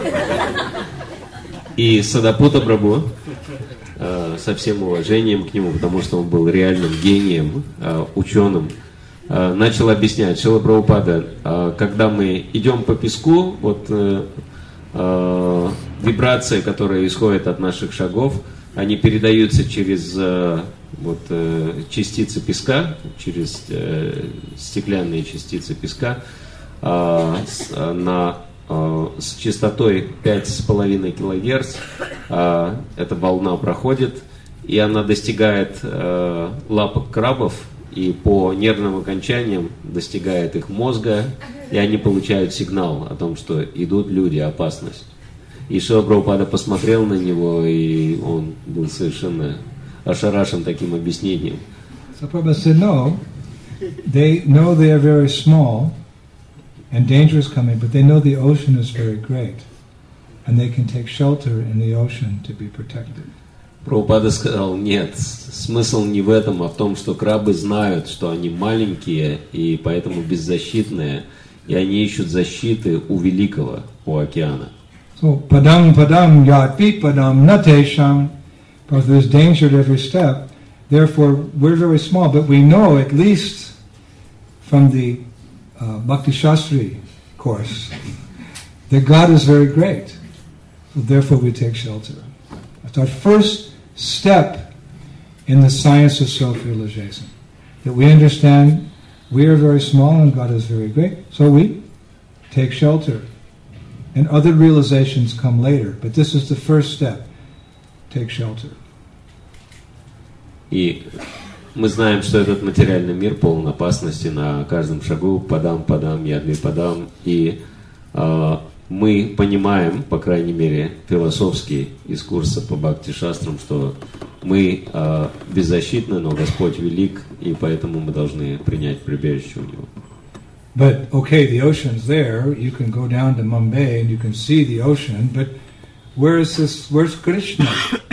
И Садапута Прабху, э, со всем уважением к нему, потому что он был реальным гением, э, ученым, э, начал объяснять: Шрила Прабхупада, э, когда мы идем по песку, вот э, э, вибрации, которые исходят от наших шагов, они передаются через э, вот, э, частицы песка, через э, стеклянные частицы песка э, с, э, на с частотой пять с половиной килогерц. Эта волна проходит, и она достигает лапок крабов, и по нервным окончаниям достигает их мозга, и они получают сигнал о том, что идут люди, опасность. И Шрила Прабхупада посмотрел на него, и он был совершенно ошарашен таким объяснением. So Prabhupada said, no, they know they are very small, and danger is coming, but they know the ocean is very great, and they can take shelter in the ocean to be protected. Прабхупада сказал: нет, смысл не в этом, а в том, что крабы знают, что они маленькие и поэтому беззащитные, и они ищут защиты у великого, у океана. So padam padam yati padam natesham, because there's danger at every step. Therefore, we're very small, but we know at least from the Uh, Bhakti Shastri course that God is very great, so therefore we take shelter. That's our first step in the science of self-realization, that we understand we are very small and God is very great, so we take shelter. And other realizations come later, but this is the first step: take shelter. И мы знаем, что этот материальный мир полон опасности на каждом шагу, падам, падам, ядви, падам. И э, мы понимаем, по крайней мере, философски из курса по Бхакти-шастрам, что мы э, беззащитны, но Господь велик, и поэтому мы должны принять прибежище у Него. But, okay, the ocean's there, you can go down to Mumbai and you can see the ocean, but where is this, where's Krishna?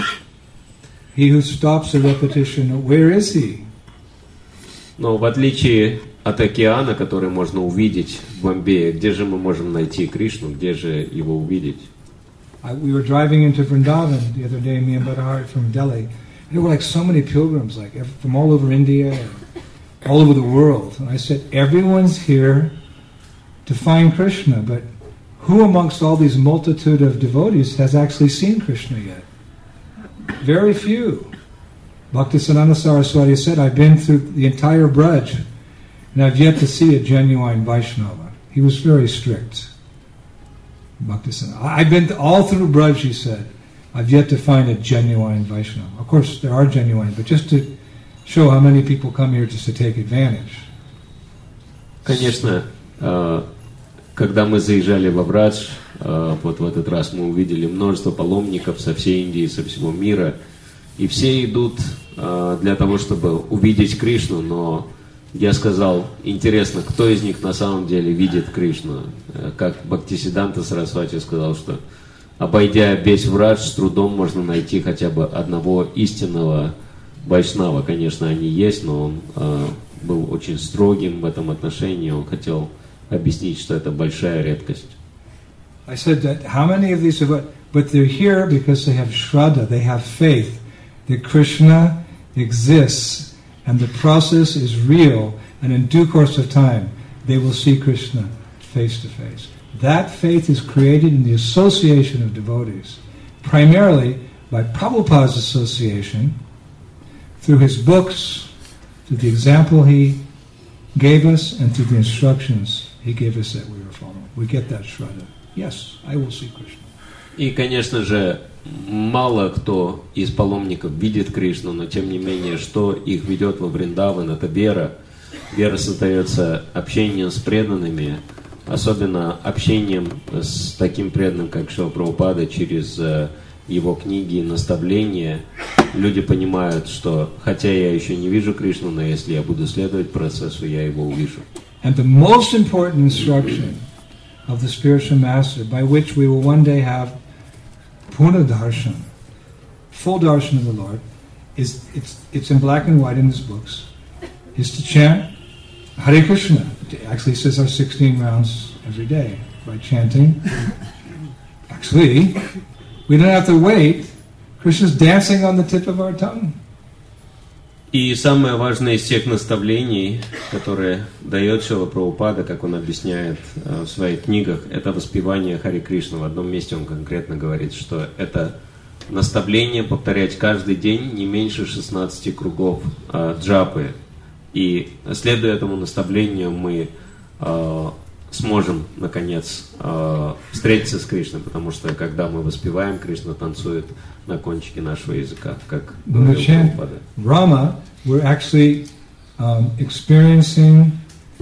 He who stops the repetition, where is he? Но в отличие от океана, который можно увидеть в Бомбее, где же мы можем найти Кришну, где же его увидеть? I, we were driving into Vrindavan the other day, me and Badahari from Delhi. There were like so many pilgrims, like from all over India, and all over the world. And I said, everyone's here to find Krishna, but who amongst all these multitude of devotees has actually seen Krishna yet? Very few. Bhaktisiddhanta Saraswati said, I've been through the entire Braj, and I've yet to see a genuine Vaishnava. He was very strict. Bhaktisiddhanta. I've been all through Braj, he said. I've yet to find a genuine Vaishnava. Of course, there are genuine, but just to show how many people come here just to take advantage. Конечно, когда мы заезжали во Брадж, вот в этот раз мы увидели множество паломников со всей Индии, со всего мира, и все идут для того, чтобы увидеть Кришну, но я сказал, интересно, кто из них на самом деле видит Кришну? Как Бхактисиддханта Сарасвати сказал, что обойдя весь Брадж, с трудом можно найти хотя бы одного истинного вайшнава. Конечно, они есть, но он э, был очень строгим в этом отношении, он хотел объяснить, что это большая редкость. I said that how many of these are, but they're here because they have shraddha, they have faith that Krishna exists and the process is real, and in due course of time they will see Krishna face to face. That faith is created in the association of devotees, primarily by Prabhupada's association, through his books, through the example he gave us, and through the instructions he gave us that we were following. We get that shraddha. Yes, I will see Krishna. И, конечно же, мало кто из паломников видит Кришну, но тем не менее, что их ведет во Вриндаван, это вера. Вера создается общением с преданными, особенно общением с таким преданным, как Шрила Прабхупада, через его книги и наставления, люди понимают, что хотя я еще не вижу Кришну, но если я буду следовать процессу, я его увижу. And the most important instruction of the spiritual master, by which we will one day have Purna Darshan, full darshan of the Lord, is it's it's in black and white in his books, is to chant Hare Krishna. It actually says our sixteen rounds every day by chanting. Actually, we don't have to wait. Krishna's dancing on the tip of our tongue. И самое важное из всех наставлений, которые дает Шрила Прабхупада, как он объясняет в своих книгах, это воспевание Харе Кришны. В одном месте он конкретно говорит, что это наставление повторять каждый день не меньше шестнадцати кругов э, джапы. И следуя этому наставлению, мы э, сможем, наконец, э, встретиться с Кришной, потому что, когда мы воспеваем, Кришна танцует на кончике нашего языка, как говорил Прабхупада. Rama, we're actually um, experiencing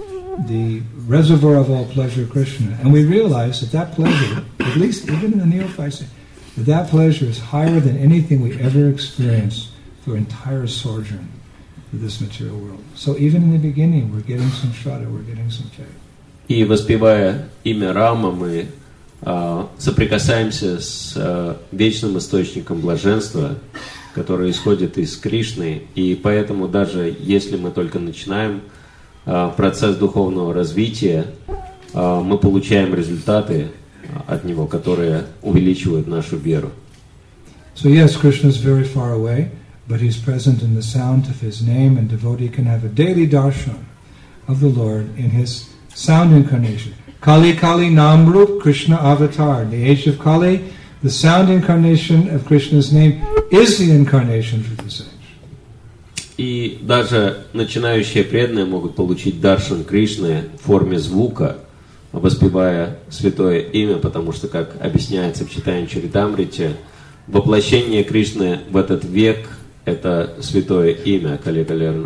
the reservoir of all pleasure, Krishna, and we realize that that pleasure, at least even in the neophytes, that that pleasure is higher than anything we ever experienced through entire sojourn of this material world. So even in the beginning, we're getting some shraddha, we're getting some faith. И воспевая имя Рама, мы э, соприкасаемся с э, вечным источником блаженства, который исходит из Кришны, и поэтому даже если мы только начинаем э, процесс духовного развития, э, мы получаем результаты от него, которые увеличивают нашу веру. So yes, Krishna is very far away, but he's present in the sound of his name, and devotee can have a daily darshan of the Lord in his sound incarnation. Kali Kali Namrup Krishna Avatar. In the age of Kali, the sound incarnation of Krishna's name is the incarnation for this age. И даже начинающие преданные могут получить даршан Кришны в форме звука, воспевая святое имя, потому что, как объясняется в Читании Чаритамрите, воплощение Кришны в этот век – это святое имя Кали Кали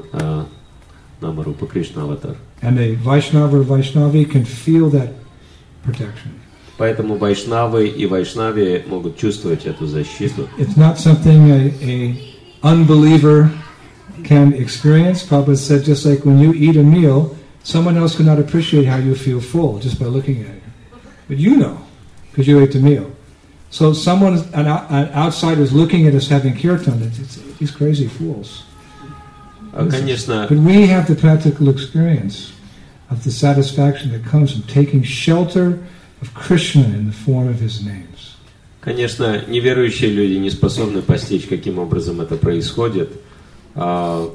Намарупа Кришна Аватар. And a Vaishnava or Vaishnavi can feel that protection. Поэтому вайшнавы и вайшнави могут чувствовать эту защиту. It's not something a, a unbeliever can experience. Prabhupada said, just like when you eat a meal, someone else cannot appreciate how you feel full just by looking at you. But you know, because you ate the meal. So someone, an, an outsider is looking at us having kirtan, it's, it's, these crazy fools. Конечно. But we have the practical experience of the satisfaction that comes from taking shelter of Krishna in the form of his names. Конечно, неверующие люди не способны постичь, каким образом это происходит, а,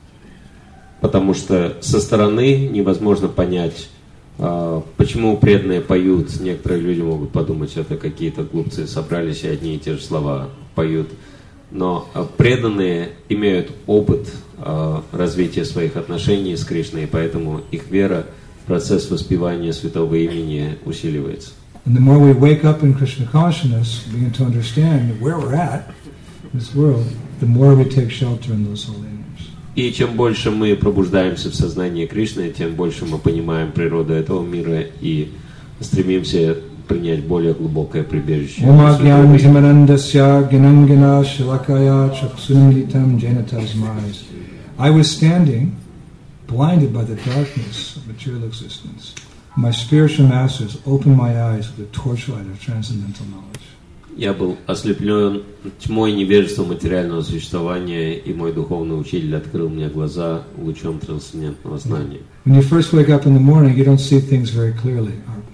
потому что со стороны невозможно понять, а, почему преданные поют. Некоторые люди могут подумать, что это какие-то глупцы собрались и одни и те же слова поют. Но преданные имеют опыт э, развития своих отношений с Кришной, и поэтому их вера в процесс воспевания святого имени усиливается. And the more we wake up in Krishna consciousness, begin to understand where we're at in this world, the more we take shelter in those holy names. И чем больше мы пробуждаемся в сознании Кришны, тем больше мы понимаем природу этого мира и стремимся принять более глубокое прибежище. I was standing, blinded by the darkness of material existence. My spiritual masters opened my eyes with the torchlight of transcendental knowledge. Я был ослеплен тьмой невежества материального существования, и мой духовный учитель открыл мне глаза лучом трансцендентного знания. When you first wake up in the morning, you don't see things very clearly.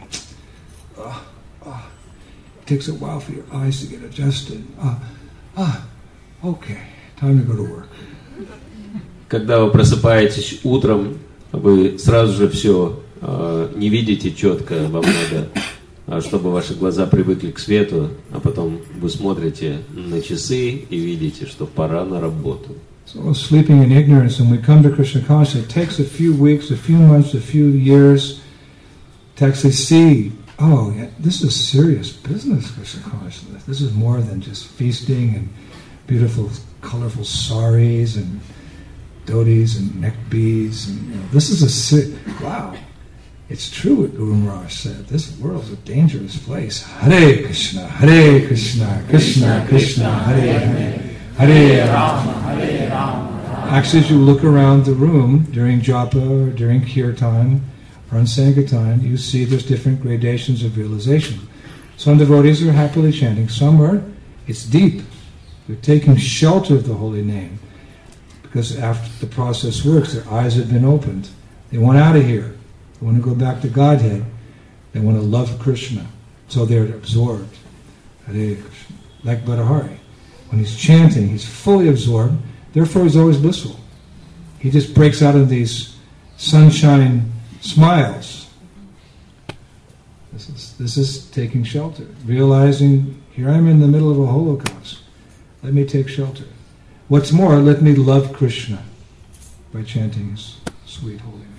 It takes a while for your eyes to get adjusted. Ah, ah, okay, time to go to work. Когда вы просыпаетесь утром, вы сразу же все э, не видите четко, вам надо, чтобы ваши глаза привыкли к свету, а потом вы смотрите на часы и видите, что пора на работу. So sleeping in ignorance, when we come to Krishna consciousness, it takes a few weeks, a few months, a few years to actually see, oh, yeah, this is serious business, Krishna consciousness. This is more than just feasting and beautiful, colorful saris and dhotis and neck beads. And, you know, this is a, wow. It's true what Guru Maharaj said. This world's a dangerous place. Hare Krishna, Hare Krishna, Krishna Krishna, Hare Hare, Hare Rama, Hare Rama. Actually, as you look around the room during japa or during kirtan or on sankirtan, you see there's different gradations of realization. Some devotees are happily chanting. Some are, it's deep. They're taking shelter of the holy name. Because after the process works, their eyes have been opened. They want out of here. They want to go back to Godhead. They want to love Krishna. So they're absorbed. Hare Krishna. Like Bhattacharya. When he's chanting, he's fully absorbed. Therefore, he's always blissful. He just breaks out of these sunshine smiles. This is, this is taking shelter. Realizing, here I am in the middle of a holocaust. Let me take shelter. What's more, let me love Krishna by chanting his sweet holy name.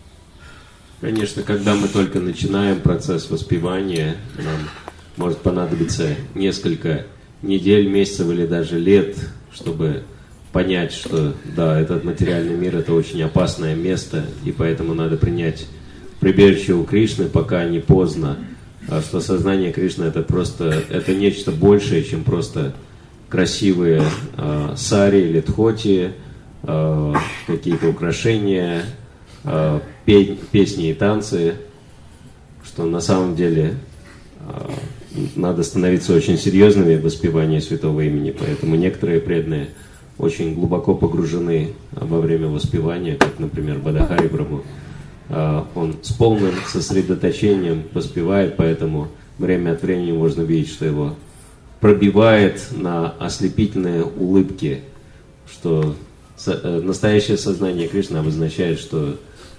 Конечно, когда мы только начинаем процесс воспевания, нам может понадобиться несколько недель, месяцев или даже лет, чтобы понять, что да, этот материальный мир — это очень опасное место, и поэтому надо принять прибежище у Кришны, пока не поздно, а что сознание Кришны — это просто, это нечто большее, чем просто красивые э, сари или дхоти, э, какие-то украшения, э, пе- песни и танцы, что на самом деле э, надо становиться очень серьезными в воспевании святого имени, поэтому некоторые преданные очень глубоко погружены во время воспевания, как, например, Бхаттакхари Прабху. Э, он с полным сосредоточением воспевает, поэтому время от времени можно видеть, что его пробивает на ослепительные улыбки, что со, настоящее сознание Кришны обозначает, что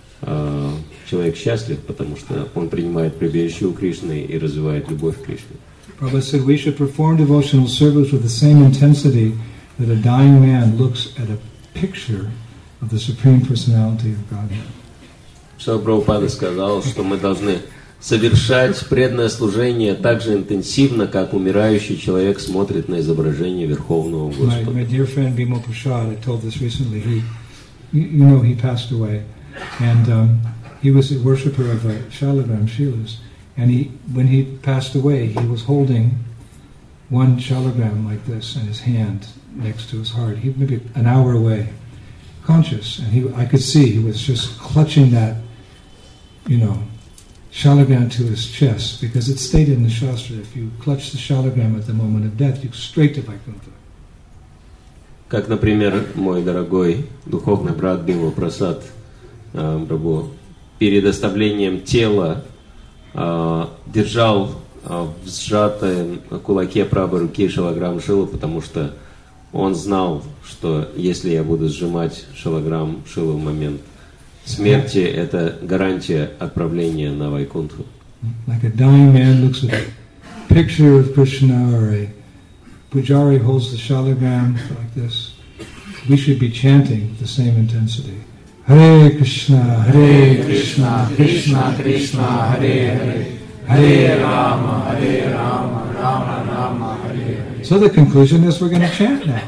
э, человек счастлив, потому что он принимает прибежище у Кришны и развивает любовь к Кришне. Prabhupada said we should perform devotional service with the same intensity that a dying man looks at a picture of the Supreme Personality of Godhead. Шрила Прабхупада сказал, что мы должны совершать преданное служение так же интенсивно, как умирающий человек смотрит на изображение Верховного Господа. My, my dear friend Bimal Prasad, I told this recently, he, you, you know he passed away, and um, he was a worshipper of uh, Shalagram Shilas, and he, when he passed away, he was holding one Shalagram like this in his hand next to his heart. He maybe an hour away, conscious, and he, I could see he was just clutching that, you know, Shalagram to his chest, because it's stated in the Shastra, if you clutch the Shalagram at the moment of death, you go straight to Vaikuntha. Как, например, мой дорогой духовный брат Бимал Прасад э, Прабху перед оставлением тела э, держал э, в сжатой кулаке правой руки Шалаграм Шилу, потому что он знал, что если я буду сжимать Шалаграм Шилу в момент смерти, это гарантия отправления на Вайкунтху. Like a dying man looks at a picture of Krishna, or a pujari holds the shalagram like this, we should be chanting with the same intensity. Hare Krishna, Hare Krishna, Krishna Krishna, Hare Hare, Hare Rama, Hare Rama, Rama Rama, Hare Hare. So the conclusion is we're going to chant now.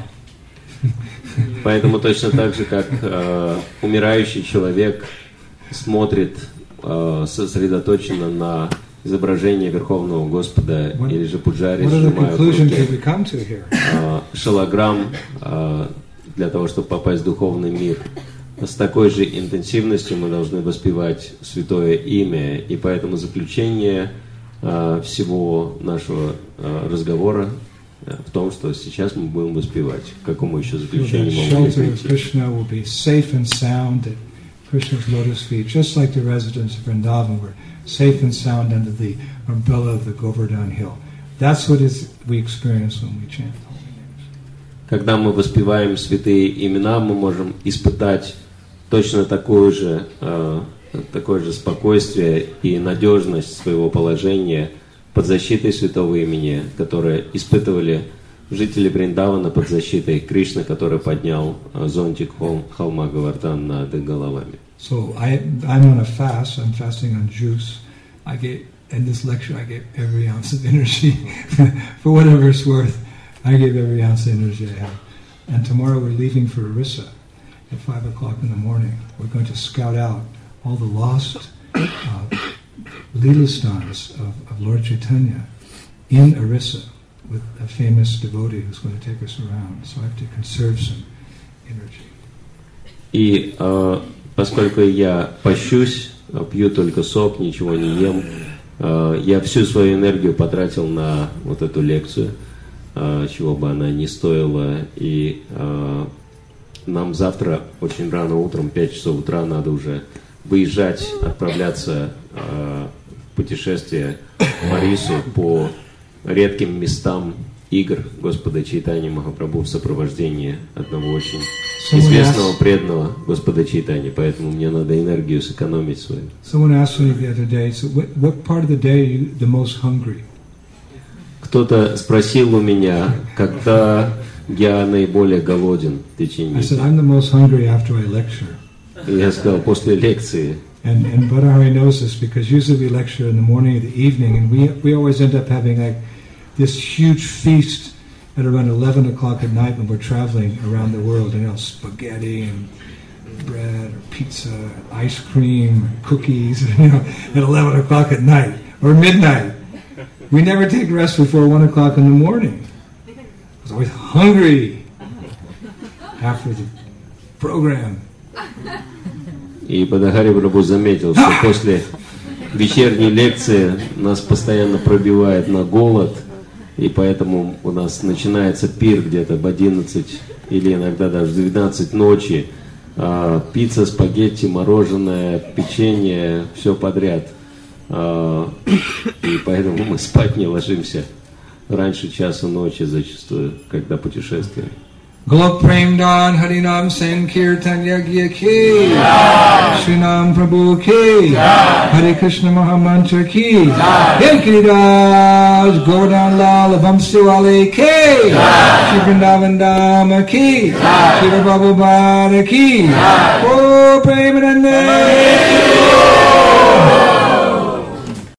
Поэтому точно так же, как э, умирающий человек смотрит э, сосредоточенно на изображение Верховного Господа, what, или же пуджари сжимают в руке э, шалаграм э, для того, чтобы попасть в духовный мир. С такой же интенсивностью мы должны воспевать святое имя, и поэтому заключение э, всего нашего э, разговора в том, что сейчас мы будем воспевать. К какому еще заключению мы можем прийти? Krishna will be safe and sound at Krishna's lotus feet, just like the residents of Vrindavan were safe and sound under the umbrella of the Govardhan hill. That's what is we experience when we chant the holy names. Когда мы воспеваем святые имена, мы можем испытать точно такое же, э, такое же спокойствие и надежность своего положения под защитой святого имени, которое испытывали жители Вриндавана под защитой Кришны, который поднял зонтик холма Говардан над их головами. So I, I'm on a fast. I'm fasting on juice. I get in this lecture. I gave every ounce of energy for whatever it's worth. I gave every ounce of energy I have. And tomorrow we're leaving for Orissa at five o'clock in the morning. We're going to scout out all the lost uh, Leela stans of, of Lord Chaitanya in Orissa with a famous devotee who's going to take us around. So I have to conserve some energy. И э, поскольку я пощусь, пью только сок, ничего не ем, э, я всю свою энергию потратил на вот эту лекцию, э, чего бы она ни стоила. И э, нам завтра очень рано утром, пять часов утра, надо уже выезжать, отправляться э, в путешествие в Орису по редким местам игр Господа Чайтаньи Махапрабху в сопровождении одного очень известного преданного Господа Чайтаньи, поэтому мне надо энергию сэкономить свою. Someone asked me the other day, so what, what part of the day are you the most hungry? Кто-то спросил у меня, когда я наиболее голоден в течение. I said, I'm the most hungry after I lecture. И я сказал, после лекции. And and Badahari knows this because usually we lecture in the morning or the evening, and we we always end up having like this huge feast at around eleven o'clock at night when we're traveling around the world. You know, spaghetti and bread or pizza, and ice cream, and cookies. You know, at eleven o'clock at night or midnight. We never take rest before one o'clock in the morning. I was always hungry after the program. И Бадахари Прабху заметил, что после вечерней лекции нас постоянно пробивает на голод, и поэтому у нас начинается пир где-то в одиннадцать или иногда даже в двенадцать ночи. А, пицца, спагетти, мороженое, печенье, все подряд. А, и поэтому мы спать не ложимся раньше часа ночи зачастую, когда путешествуем. Golok Prem Dan Harinam Sankirtan Yagya Ki Srinam Prabhu Ki Hare Krishna Mahamantra Ki Yankiri Raj Gordon Lal Vamsiwale Ki Shri Vrindavan Dama Ki Shri Prabhu Bhara Ki O Premanande